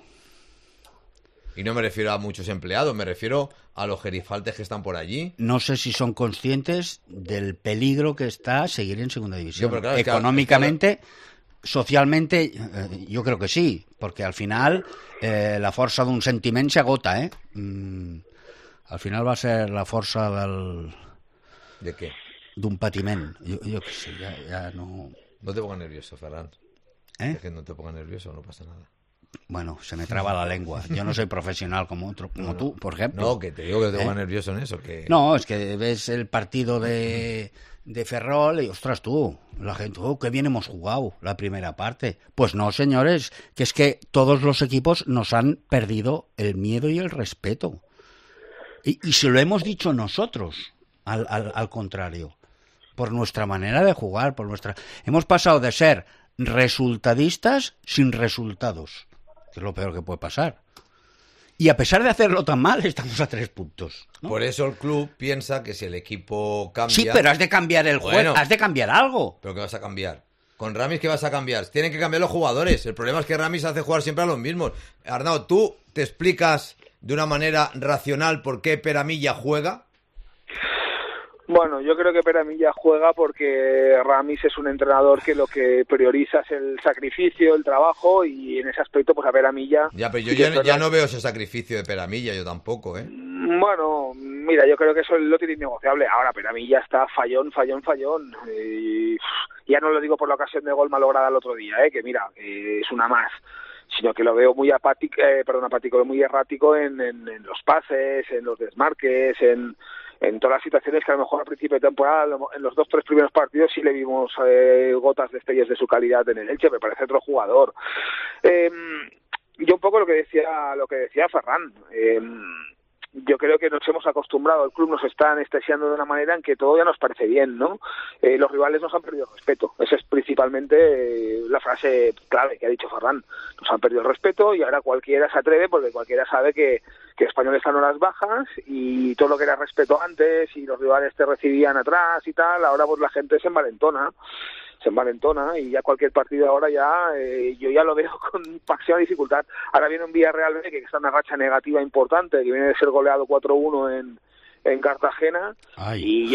Y no me refiero a muchos empleados, me refiero a los gerifaltes que están por allí. No sé si son conscientes del peligro que está seguir en segunda división. Yo, pero claro, económicamente, es que, socialmente, eh, yo creo que sí. Porque al final eh, la força d'un sentiment s'agota, eh? Mm, al final va a ser la força del... ¿De qué? D'un patiment. Jo, jo què sé, ja, ja no... No te pongas nervioso, Ferran. ¿Eh? Es que no te pongas nervioso, no pasa nada. Bueno, se me traba la lengua. Yo no soy profesional como otro, como no, no. tú, por ejemplo. No, que te digo que te pongas ¿Eh? nervioso en eso. Que... No, es que ves el partido de, de Ferrol y, ostras, tú, la gente, oh, qué bien hemos jugado la primera parte. Pues no, señores, que es que todos los equipos nos han perdido el miedo y el respeto. Y, y se lo hemos dicho nosotros, al, al, al contrario, por nuestra manera de jugar, por nuestra... Hemos pasado de ser resultadistas sin resultados, que es lo peor que puede pasar. Y a pesar de hacerlo tan mal, estamos a tres puntos, ¿no? Por eso el club piensa que si el equipo cambia... Sí, pero has de cambiar el juego, bueno, has de cambiar algo. ¿Pero qué vas a cambiar? Con Ramis, ¿qué vas a cambiar? Tienen que cambiar los jugadores. El problema es que Ramis hace jugar siempre a los mismos. Arnau, ¿tú te explicas de una manera racional por qué Peramilla juega? Bueno, yo creo que Peramilla juega porque Ramis es un entrenador que lo que prioriza es el sacrificio, el trabajo, y en ese aspecto pues a Peramilla... Ya, pero yo ya, ya no veo ese sacrificio de Peramilla, yo tampoco, ¿eh? Bueno, mira, yo creo que eso lo tiene innegociable. Ahora Peramilla está fallón, fallón, fallón. Y ya no lo digo por la ocasión de gol malograda el otro día, ¿eh? Que mira, que es una más, sino que lo veo muy apático, eh, perdón, apático, muy errático en, en, en los pases, en los desmarques, en... en todas las situaciones que a lo mejor al principio de temporada, en los dos tres primeros partidos sí le vimos eh, gotas destellos de su calidad en el Elche, me parece otro jugador. Eh, yo un poco lo que decía lo que decía Ferran, eh, yo creo que nos hemos acostumbrado, el club nos está anestesiando de una manera en que todo ya nos parece bien, ¿no? Eh, los rivales nos han perdido el respeto, esa es principalmente eh, la frase clave que ha dicho Ferran, nos han perdido el respeto y ahora cualquiera se atreve porque cualquiera sabe que, que Español está en horas bajas y todo lo que era respeto antes y los rivales te recibían atrás y tal, ahora pues la gente se envalentona. se envalentona y ya cualquier partido ahora ya eh, yo ya lo veo con máxima dificultad. Ahora viene un Villarreal B que está en una racha negativa importante, que viene de ser goleado cuatro uno en, en Cartagena. Ay. Y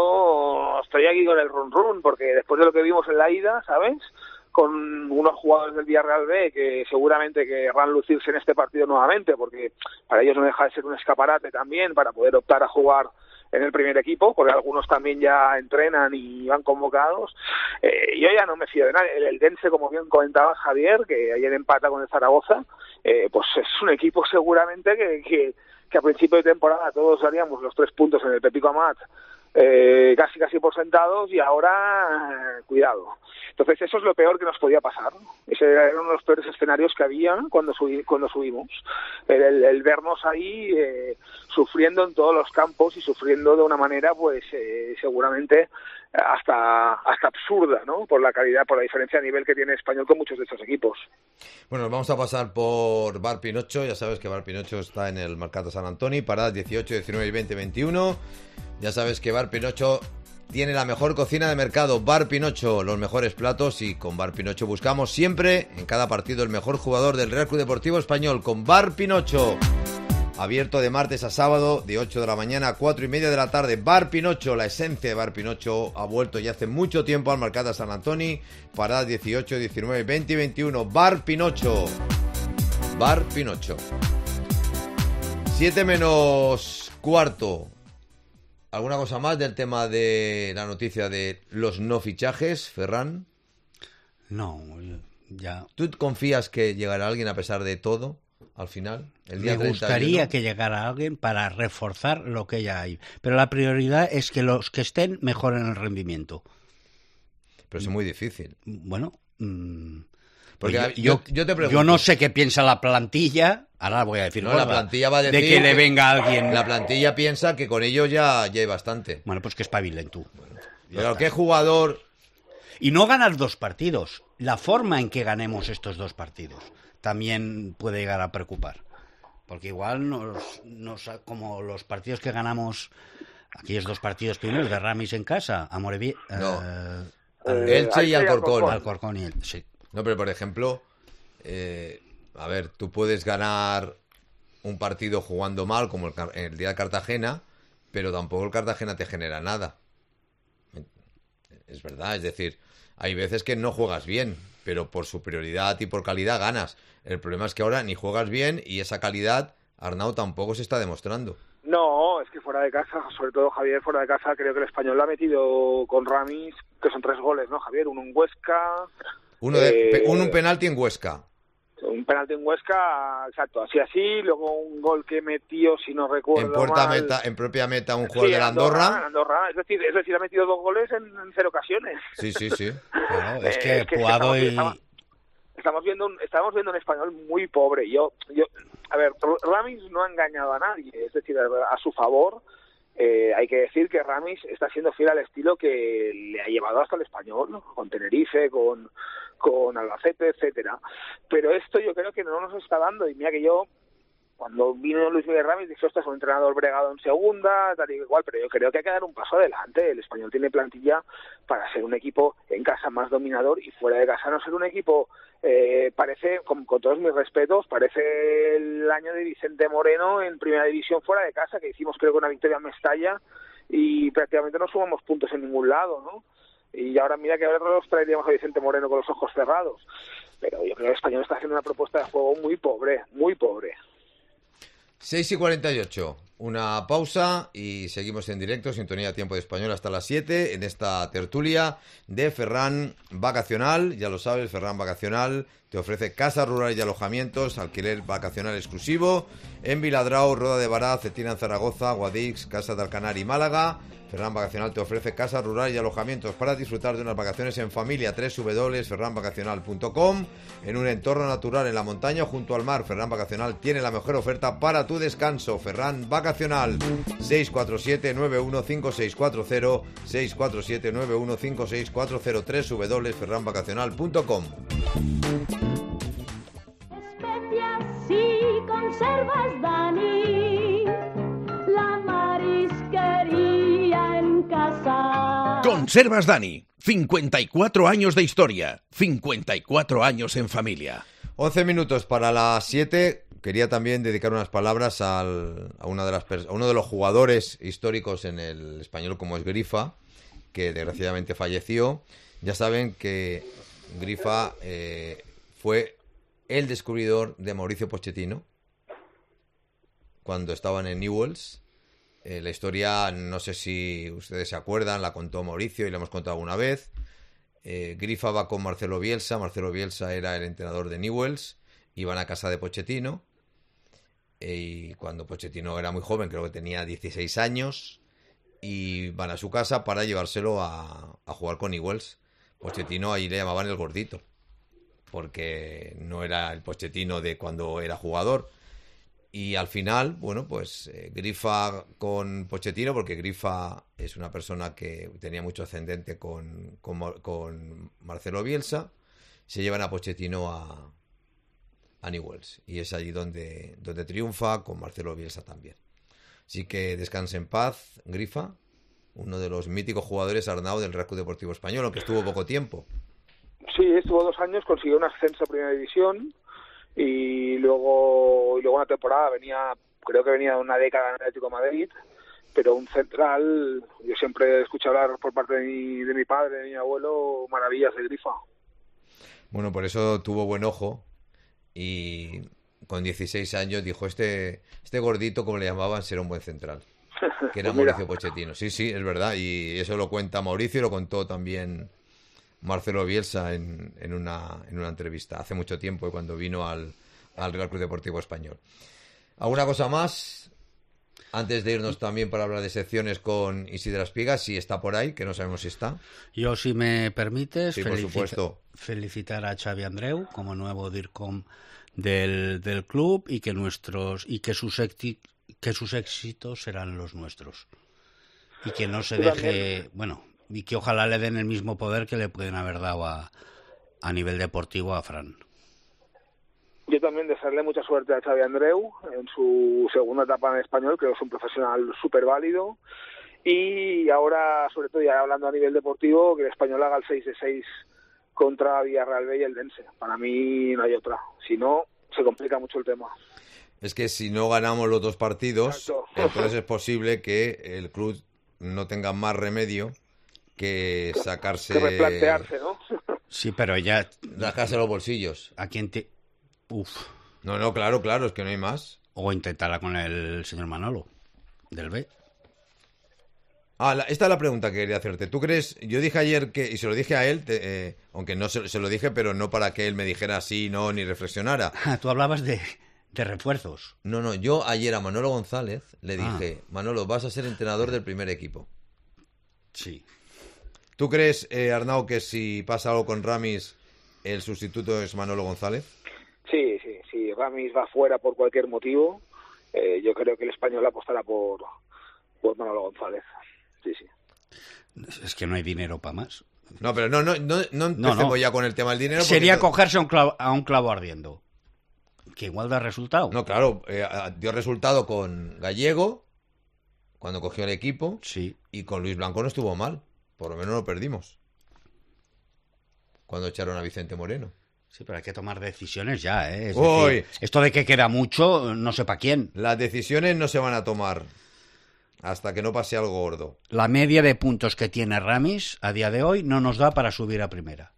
yo estoy aquí con el run run porque después de lo que vimos en la ida, ¿sabes?, con unos jugadores del Villarreal B que seguramente querrán lucirse en este partido nuevamente porque para ellos no deja de ser un escaparate también para poder optar a jugar en el primer equipo, porque algunos también ya entrenan y van convocados. Eh, yo ya no me fío de nadie. El Eldense, como bien comentaba Javier, que ayer empata con el Zaragoza, eh, pues es un equipo seguramente que, que, que a principio de temporada todos daríamos los tres puntos en el Pepico Amat eh, casi casi por sentados y ahora, eh, cuidado. Entonces eso es lo peor que nos podía pasar. Ese era uno de los peores escenarios que había cuando, subí, cuando subimos. El, el, el vernos ahí eh, sufriendo en todos los campos y sufriendo de una manera pues eh, seguramente hasta hasta absurda, ¿no? Por la calidad, por la diferencia de nivel que tiene Español con muchos de estos equipos. Bueno, nos vamos a pasar por Bar Pinocho. Ya sabes que Bar Pinocho está en el Mercat Sant Antoni, paradas dieciocho, diecinueve y veinte veintiuno. Ya sabes que Bar Pinocho tiene la mejor cocina de mercado. Bar Pinocho, los mejores platos, y con Bar Pinocho buscamos siempre en cada partido el mejor jugador del Real Club Deportivo Español. Con Bar Pinocho. Abierto de martes a sábado, de ocho de la mañana a cuatro y media de la tarde. Bar Pinocho, la esencia de Bar Pinocho ha vuelto ya hace mucho tiempo al Mercat de Sant Antoni. Paradas dieciocho, diecinueve, veinte y veintiuno. Bar Pinocho. Bar Pinocho. Siete menos cuarto. ¿Alguna cosa más del tema de la noticia de los no fichajes, Ferran? No, ya. ¿Tú confías que llegará alguien a pesar de todo? Al final, el día me gustaría treinta y uno. que llegara alguien para reforzar lo que ya hay. Pero la prioridad es que los que estén mejoren el rendimiento. Pero es muy difícil. Bueno, mmm, porque pues yo, yo, yo te pregunto. Yo no sé qué piensa la plantilla. Ahora voy a decir No, gorda, la plantilla va a decir de que le venga alguien. La plantilla piensa que con ello ya, ya hay bastante. Bueno, pues que espabilen tú. Pero qué jugador. Y no ganar dos partidos. La forma en que ganemos estos dos partidos también puede llegar a preocupar. Porque igual, nos, nos, como los partidos que ganamos, aquellos dos partidos primeros de Ramis en casa, a Morevi, No. eh, Eh, Elche y Alcorcón. Alcorcón y el, sí. No, pero por ejemplo, eh, a ver, tú puedes ganar un partido jugando mal, como el, el día de Cartagena, pero tampoco el Cartagena te genera nada. Es verdad, es decir, hay veces que no juegas bien, pero por superioridad y por calidad ganas. El problema es que ahora ni juegas bien y esa calidad, Arnau, tampoco se está demostrando. No, es que fuera de casa, sobre todo Javier, fuera de casa, creo que el Español lo ha metido con Ramis, que son tres goles, ¿no, Javier? Uno en Huesca. Uno de, eh, un, un penalti en Huesca. Un penalti en Huesca, exacto, así así, luego un gol que metió, si no recuerdo En puerta mal, meta, en propia meta, un jugador sí, de la Andorra. Andorra, Andorra. Es decir, es decir, ha metido dos goles en, en cero ocasiones. Sí, sí, sí. Claro, es Eh, que es que Puado estamos, y... estamos, estamos viendo un, estamos viendo un Español muy pobre. Yo, yo, a ver, Ramis no ha engañado a nadie, es decir, a, a su favor. Eh, hay que decir que Ramis está siendo fiel al estilo que le ha llevado hasta el Español, ¿no? Con Tenerife, con, con Albacete, etcétera. Pero esto yo creo que no nos está dando, y mira que yo, cuando vino Luis Miguel Ramis, dije, ostras, un entrenador bregado en segunda, tal y igual, pero yo creo que hay que dar un paso adelante. El Español tiene plantilla para ser un equipo en casa más dominador y fuera de casa no ser un equipo, eh, parece, con, con todos mis respetos, parece el año de Vicente Moreno en primera división fuera de casa, que hicimos creo que una victoria en Mestalla y prácticamente no sumamos puntos en ningún lado, ¿no? Y ahora mira que ahora los traeríamos a Vicente Moreno con los ojos cerrados. Pero yo creo que el Español está haciendo una propuesta de juego muy pobre, muy pobre. seis y cuarenta y ocho, una pausa y seguimos en directo, sintonía Tiempo de Español hasta las siete en esta tertulia de Ferran Vacacional. Ya lo sabes, Ferran Vacacional te ofrece casas rurales y alojamientos, alquiler vacacional exclusivo en Viladrau, Roda de Bará, Cetina en Zaragoza, Guadix, Casa de Alcanar y Málaga. Ferran Vacacional te ofrece casas rurales y alojamientos para disfrutar de unas vacaciones en familia. doble u doble u doble u punto ferran vacacional punto com. En un entorno natural en la montaña junto al mar, Ferran Vacacional tiene la mejor oferta para tu descanso. Ferran Vacacional, seis cuatro siete, nueve uno cinco seis cuatro cero, seis cuatro siete, nueve uno cinco seis cuatro cero, doble u doble u doble u punto ferran vacacional punto com. Especias y conservas, Dani, la marisquería en casa. Conservas Dani, cincuenta y cuatro años de historia, cincuenta y cuatro años en familia. once minutos para las siete. Quería también dedicar unas palabras al, a, una de las, a uno de los jugadores históricos en el Español, como es Grifa, que desgraciadamente falleció. Ya saben que Grifa eh, fue el descubridor de Mauricio Pochettino cuando estaban en Newell's. Eh, la historia, no sé si ustedes se acuerdan, la contó Mauricio y la hemos contado alguna vez. Eh, Grifa va con Marcelo Bielsa. Marcelo Bielsa era el entrenador de Newell's. Iban a casa de Pochettino. Eh, y cuando Pochettino era muy joven, creo que tenía dieciséis años, y van a su casa para llevárselo a, a jugar con Newell's. Pochettino allí le llamaban el gordito, porque no era el Pochettino de cuando era jugador. Y al final, bueno, pues eh, Grifa con Pochettino, porque Grifa es una persona que tenía mucho ascendente con, con, con Marcelo Bielsa, se llevan a Pochettino a, a Newell's. Y es allí donde, donde triunfa, con Marcelo Bielsa también. Así que descanse en paz, Grifa, uno de los míticos jugadores, Arnau, del Real Club Deportivo Español, aunque estuvo poco tiempo. Sí, estuvo dos años, consiguió un ascenso a Primera División y luego y luego una temporada venía creo que venía de una década en el Atlético de Madrid, pero un central, yo siempre escucho hablar por parte de mi, de mi padre, de mi abuelo, maravillas de Grifa. Bueno, por eso tuvo buen ojo y con dieciséis años dijo, este este gordito, como le llamaban, será un buen central, que era Pues mira. Mauricio Pochettino. Sí, sí, es verdad, y eso lo cuenta Mauricio y lo contó también Marcelo Bielsa en, en, una, en una entrevista hace mucho tiempo, cuando vino al, al Real Club Deportivo Español. ¿Alguna cosa más? Antes de irnos también para hablar de secciones con Isidra Espiga, si está por ahí, que no sabemos si está. Yo, si me permites, Sí, por felicita- supuesto. felicitar a Xavi Andreu como nuevo DIRCOM del, del club y que nuestros y que sus éxi- que sus éxitos serán los nuestros. Y que no se Tú deje, también. bueno, y que ojalá le den el mismo poder que le pueden haber dado a, a nivel deportivo a Fran. Yo también desearle mucha suerte a Xavi Andreu en su segunda etapa en español, creo que es un profesional súper válido. Y ahora, sobre todo ya hablando a nivel deportivo, que el español haga el seis de seis contra Villarreal B y el Dense. Para mí no hay otra. Si no, se complica mucho el tema. Es que si no ganamos los dos partidos, Exacto. entonces es posible que el club no tenga más remedio que sacarse... Que replantearse, ¿no? Sí, pero ya Rascarse los bolsillos. a quien te uf, No, no, claro, claro, es que no hay más. o intentarla con el señor Manolo del B. Ah, la- esta es la pregunta que quería hacerte. ¿Tú crees? Yo dije ayer que, y se lo dije a él, te- eh, aunque no se, se lo dije, pero no para que él me dijera sí, no, ni reflexionara. Ah, tú hablabas de, de refuerzos. No, no, yo ayer a Manolo González le Ah. dije, Manolo, vas a ser entrenador del primer equipo. Sí. ¿Tú crees, eh, Arnau, que si pasa algo con Ramis, el sustituto es Manolo González? Sí, sí, sí. Ramis va fuera por cualquier motivo. Eh, yo creo que el español apostará por, por Manolo González. Sí, sí. Es que no hay dinero para más. No, pero no, no, no, no empecemos no. ya con el tema del dinero. porque Sería to- cogerse a un, clavo, a un clavo ardiendo. Que igual da resultado. No, claro, eh, a- dio resultado con Gallego, cuando cogió el equipo, Sí. y con Luis Blanco no estuvo mal. Por lo menos lo perdimos. Cuando echaron a Vicente Moreno. Sí, pero hay que tomar decisiones ya, ¿eh? Es Uy. decir, esto de que queda mucho, no sé para quién. Las decisiones no se van a tomar hasta que no pase algo gordo. La media de puntos que tiene Ramis a día de hoy no nos da para subir a primera.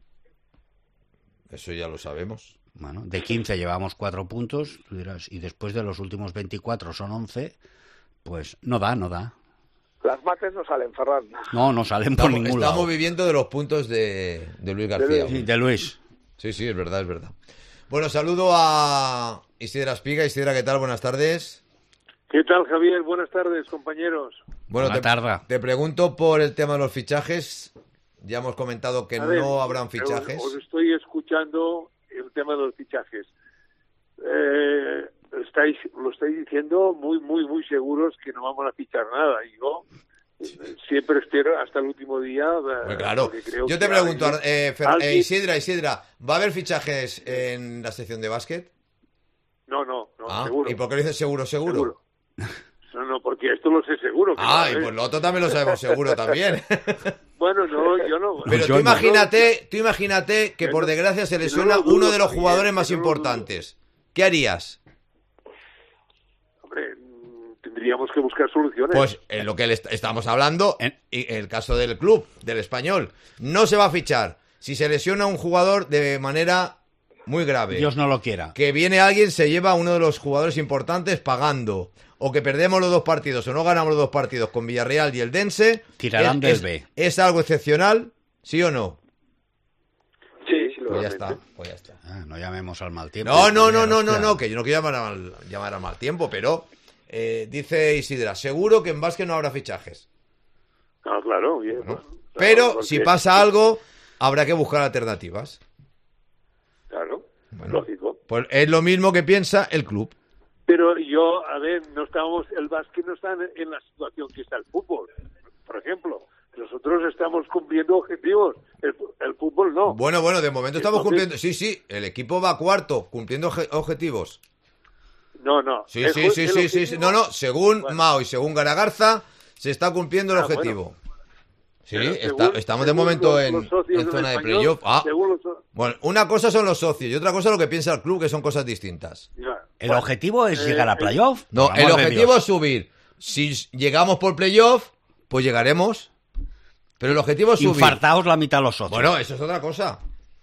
Eso ya lo sabemos. Bueno, de quince llevamos cuatro puntos, tú dirás, y después de los últimos veinticuatro son once, pues no da, no da. Las mates no salen, Ferran. No, no salen por Estamos, ningún estamos lado. viviendo de los puntos de, de Luis García. Luis. Sí, de Luis. Sí, sí, es verdad, es verdad. Bueno, saludo a Isidra Espiga. Isidra, ¿qué tal? Buenas tardes. ¿Qué tal, Javier? Buenas tardes, compañeros. Bueno, Buena te, tarde. te pregunto por el tema de los fichajes. Ya hemos comentado que A ver, no habrán os- fichajes. Os, estoy escuchando el tema de los fichajes. Eh, estáis, lo estáis diciendo muy, muy, muy seguros que no vamos a fichar nada. Y yo eh, siempre espero hasta el último día. eh, Pues claro. porque creo Yo te que pregunto, alguien- eh, Fer- alguien- eh, Isidra, Isidra, ¿va a haber fichajes en la sección de básquet? No, no, no, Ah, seguro. ¿y por qué lo dices seguro, seguro? Seguro. No, no, porque esto lo sé seguro. que Ah, no, y ¿eh? pues lo otro también lo sabemos seguro también. Bueno, no, yo no. Pero Yo tú no. imagínate, tú imagínate que Que por no- desgracia se que no lesiona lo dudo, uno de los Javier, jugadores que más no lo dudo. importantes. ¿Qué harías? Hombre, mm, tendríamos que buscar soluciones. Pues en lo que le est- estamos hablando, En- y el caso del club, del Español, no se va a fichar si se lesiona un jugador de manera muy grave. Dios no lo quiera. Que viene alguien, se lleva a uno de los jugadores importantes pagando, o que perdemos los dos partidos o no ganamos los dos partidos con Villarreal y el Dense. Tirarán es, del es- B. ¿Es algo excepcional? ¿Sí o no? Sí, sí, lo Pues ya realmente. está, pues ya está. Ah, no llamemos al mal tiempo. No, no, no, no, no, Hostia. no, que yo no quiero llamar a mal, llamar a mal tiempo, pero eh, dice Isidra, seguro que en básquet no habrá fichajes. No, claro, bien. ¿no? pues, claro, Pero porque- si pasa algo, habrá que buscar alternativas. Claro, Bueno. lógico. Pues es lo mismo que piensa el club. Pero yo, a ver, no estamos, el básquet no está en, en la situación que está el fútbol, por ejemplo. Nosotros estamos cumpliendo objetivos, el, el fútbol no. Bueno, bueno, de momento estamos Entonces- cumpliendo. Sí, sí, el equipo va cuarto, cumpliendo obje- objetivos. No, no. Sí, El sí, ju- sí, el sí, sí, sí. objetivo- No, no, según Bueno. Mao y según Garagarza, se está cumpliendo el Ah, objetivo. Sí, Pero está- según- estamos de según momento los- en, los socios en del zona de Español, playoff. Ah, según los so- bueno, una cosa son los socios y otra cosa es lo que piensa el club, que son cosas distintas. ya. El Bueno, objetivo es eh, llegar a eh, playoff. No, por el amor de objetivo Dios. es subir. Si llegamos por playoff, pues llegaremos. Pero el objetivo es subir. Infartaos la mitad de los socios. Bueno, eso es otra cosa.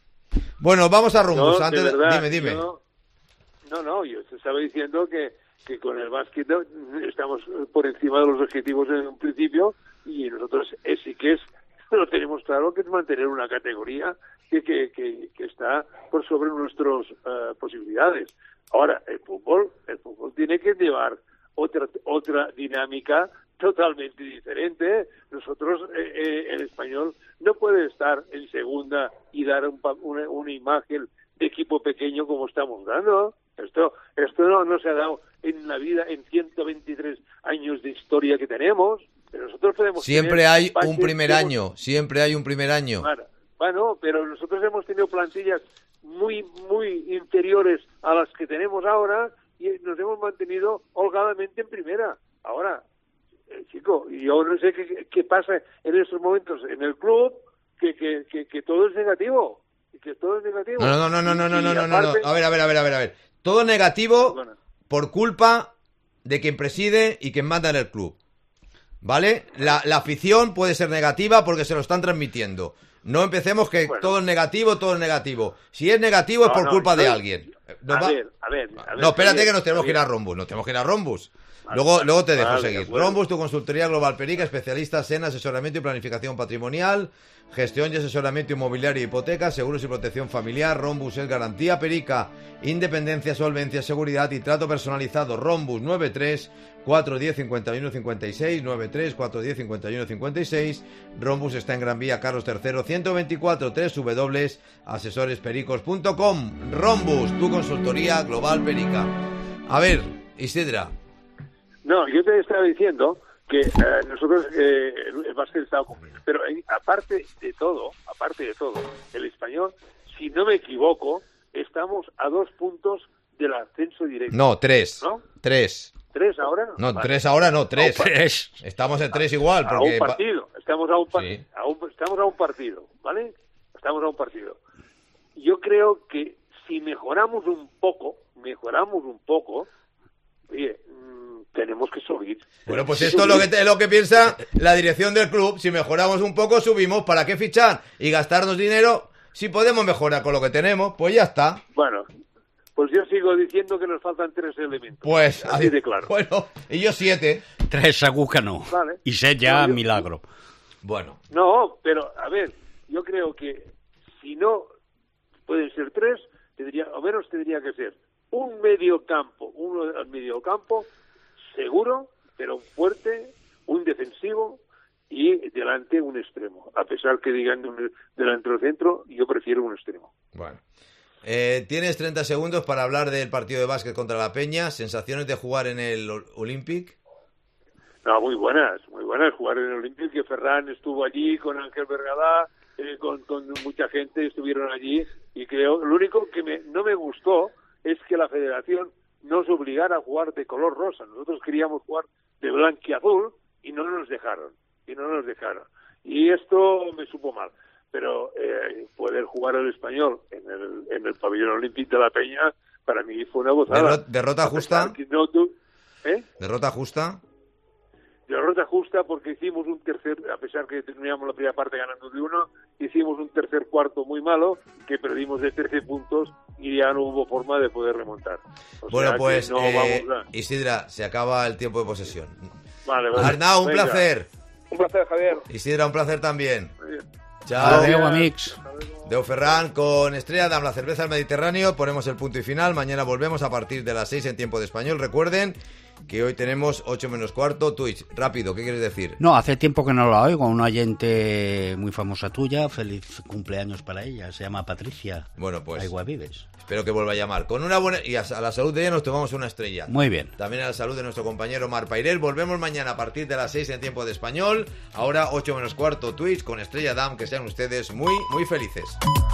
Bueno, vamos a Rumbus. Yo, Antes de de- verdad, dime, dime. yo- no, no, yo te estaba diciendo que, que con el básquet no, estamos por encima de los objetivos en un principio y nosotros eh, sí que es, lo tenemos claro, que es mantener una categoría que, que, que, que está por sobre nuestras eh, posibilidades. Ahora, el fútbol, el fútbol tiene que llevar otra otra dinámica totalmente diferente. Nosotros, eh, eh, el español no puede estar en segunda y dar un pa- una, una imagen de equipo pequeño como estamos dando. Esto esto no, no se ha dado en la vida, en ciento veintitrés años de historia que tenemos. Pero nosotros podemos Siempre tener hay un baches primer que hemos- año. Siempre hay un primer año. Bueno, bueno, pero nosotros hemos tenido plantillas muy, muy inferiores a las que tenemos ahora y nos hemos mantenido holgadamente en primera. Ahora, eh, chico, yo no sé qué, qué pasa en estos momentos en el club, que, que, que, que todo es negativo. Que todo es negativo. No, no, no, no, no, no, Y no, no, no, aparte- no. A ver, a ver, a ver, a ver, a ver. Todo negativo Bueno. por culpa de quien preside y quien manda en el club. ¿Vale? La, la afición puede ser negativa porque se lo están transmitiendo. No empecemos que Bueno. todo es negativo, todo es negativo. Si es negativo es No, por no, culpa de yo- alguien. Nos A va- ver, a ver, a ver, No, espérate Javier, que nos tenemos que ir a Javier. Rombus. Nos tenemos que ir a Rombus. Vale, Luego, vale, luego te dejo vale, de seguir. acuerdo. Rombus, tu consultoría global Perica, especialistas en asesoramiento y planificación patrimonial, gestión y asesoramiento inmobiliario y hipoteca, seguros y protección familiar. Rombus es garantía Perica, independencia, solvencia, seguridad y trato personalizado. Rombus nueve tres cuatro uno cero cinco uno cinco seis, nueve tres cuatro uno cero cinco uno cinco seis. Rombus está en Gran Vía Carlos tercero ciento veinticuatro, w w w punto asesores pericos punto com. Rombus, tu consultoría global Perica. A ver, Isidra. No, yo te estaba diciendo que eh, nosotros eh, el básquet está ocurriendo. Pero eh, aparte de todo, aparte de todo, el español, si no me equivoco, estamos a dos puntos del ascenso directo. No, tres. ¿No? Tres. ¿Tres ahora? No, Vale. tres ahora no, tres. A un par- Tres. Estamos en tres igual. A Porque un partido. Estamos a un, par- Sí. a un- estamos a un partido, ¿vale? Estamos a un partido. Yo creo que si mejoramos un poco, mejoramos un poco, oye, mm, tenemos que subir. Bueno, pues Sí, esto es lo subir. que, es lo que piensa la dirección del club. Si mejoramos un poco, subimos. ¿Para qué fichar y gastarnos dinero? Si podemos mejorar con lo que tenemos, pues ya está. Bueno, pues yo sigo diciendo que nos faltan tres elementos. Pues así de claro. Bueno, y yo siete. Tres segur que no. Vale. Y sé ya No, yo- milagro. Bueno, No, pero a ver, yo creo que si no pueden ser tres, tendría, o menos tendría que ser un medio campo, uno al medio campo seguro, pero fuerte, un defensivo y delante un extremo. A pesar que digan un delantero centro, yo prefiero un extremo. bueno. Eh, tienes treinta segundos para hablar del partido de básquet contra la Peña. ¿Sensaciones de jugar en el Ol- Olympic? No, muy buenas, muy buenas. Jugar en el Olímpico, que Ferran estuvo allí con Ángel Bergadá, eh, con, con mucha gente estuvieron allí y creo, lo único que me, no me gustó es que la federación nos obligara a jugar de color rosa. Nosotros queríamos jugar de blanco y azul y no nos dejaron, y no nos dejaron. Y esto me supo mal. Pero eh, poder jugar al español en el, en el pabellón olímpico de la Peña, para mí fue una gozada. Derro- ¿Derrota A pesar justa? que no tu- ¿Eh? ¿Derrota justa? Derrota justa porque hicimos un tercer, a pesar que terminamos la primera parte ganando de uno, hicimos un tercer cuarto muy malo, que perdimos de trece puntos y ya no hubo forma de poder remontar. O Bueno, sea que pues, no eh, vamos a... Isidra, se acaba el tiempo de posesión. Vale, vale. Arnau, un Venga. placer. Un placer, Javier. Isidra, un placer también. Muy bien. Chao. Adeu, amics. Deu Ferran con Estrella Damm, la cerveza del Mediterráneo. Ponemos el punto y final. Mañana volvemos a partir de las seis en tiempo de español. Recuerden que hoy tenemos ocho menos cuarto Twitch. Rápido, ¿qué quieres decir? No, hace tiempo que no la oigo. Una oyente muy famosa tuya. Feliz cumpleaños para ella. Se llama Patricia. Bueno, pues Aigua Vives. espero que vuelva a llamar. Con una buena... Y a a la salud de ella nos tomamos una estrella. Muy bien. También a la salud de nuestro compañero Mar Pairel. Volvemos mañana a partir de las seis en tiempo de español. Ahora ocho menos cuarto Twitch con Estrella Damm. Que sean ustedes muy, muy felices.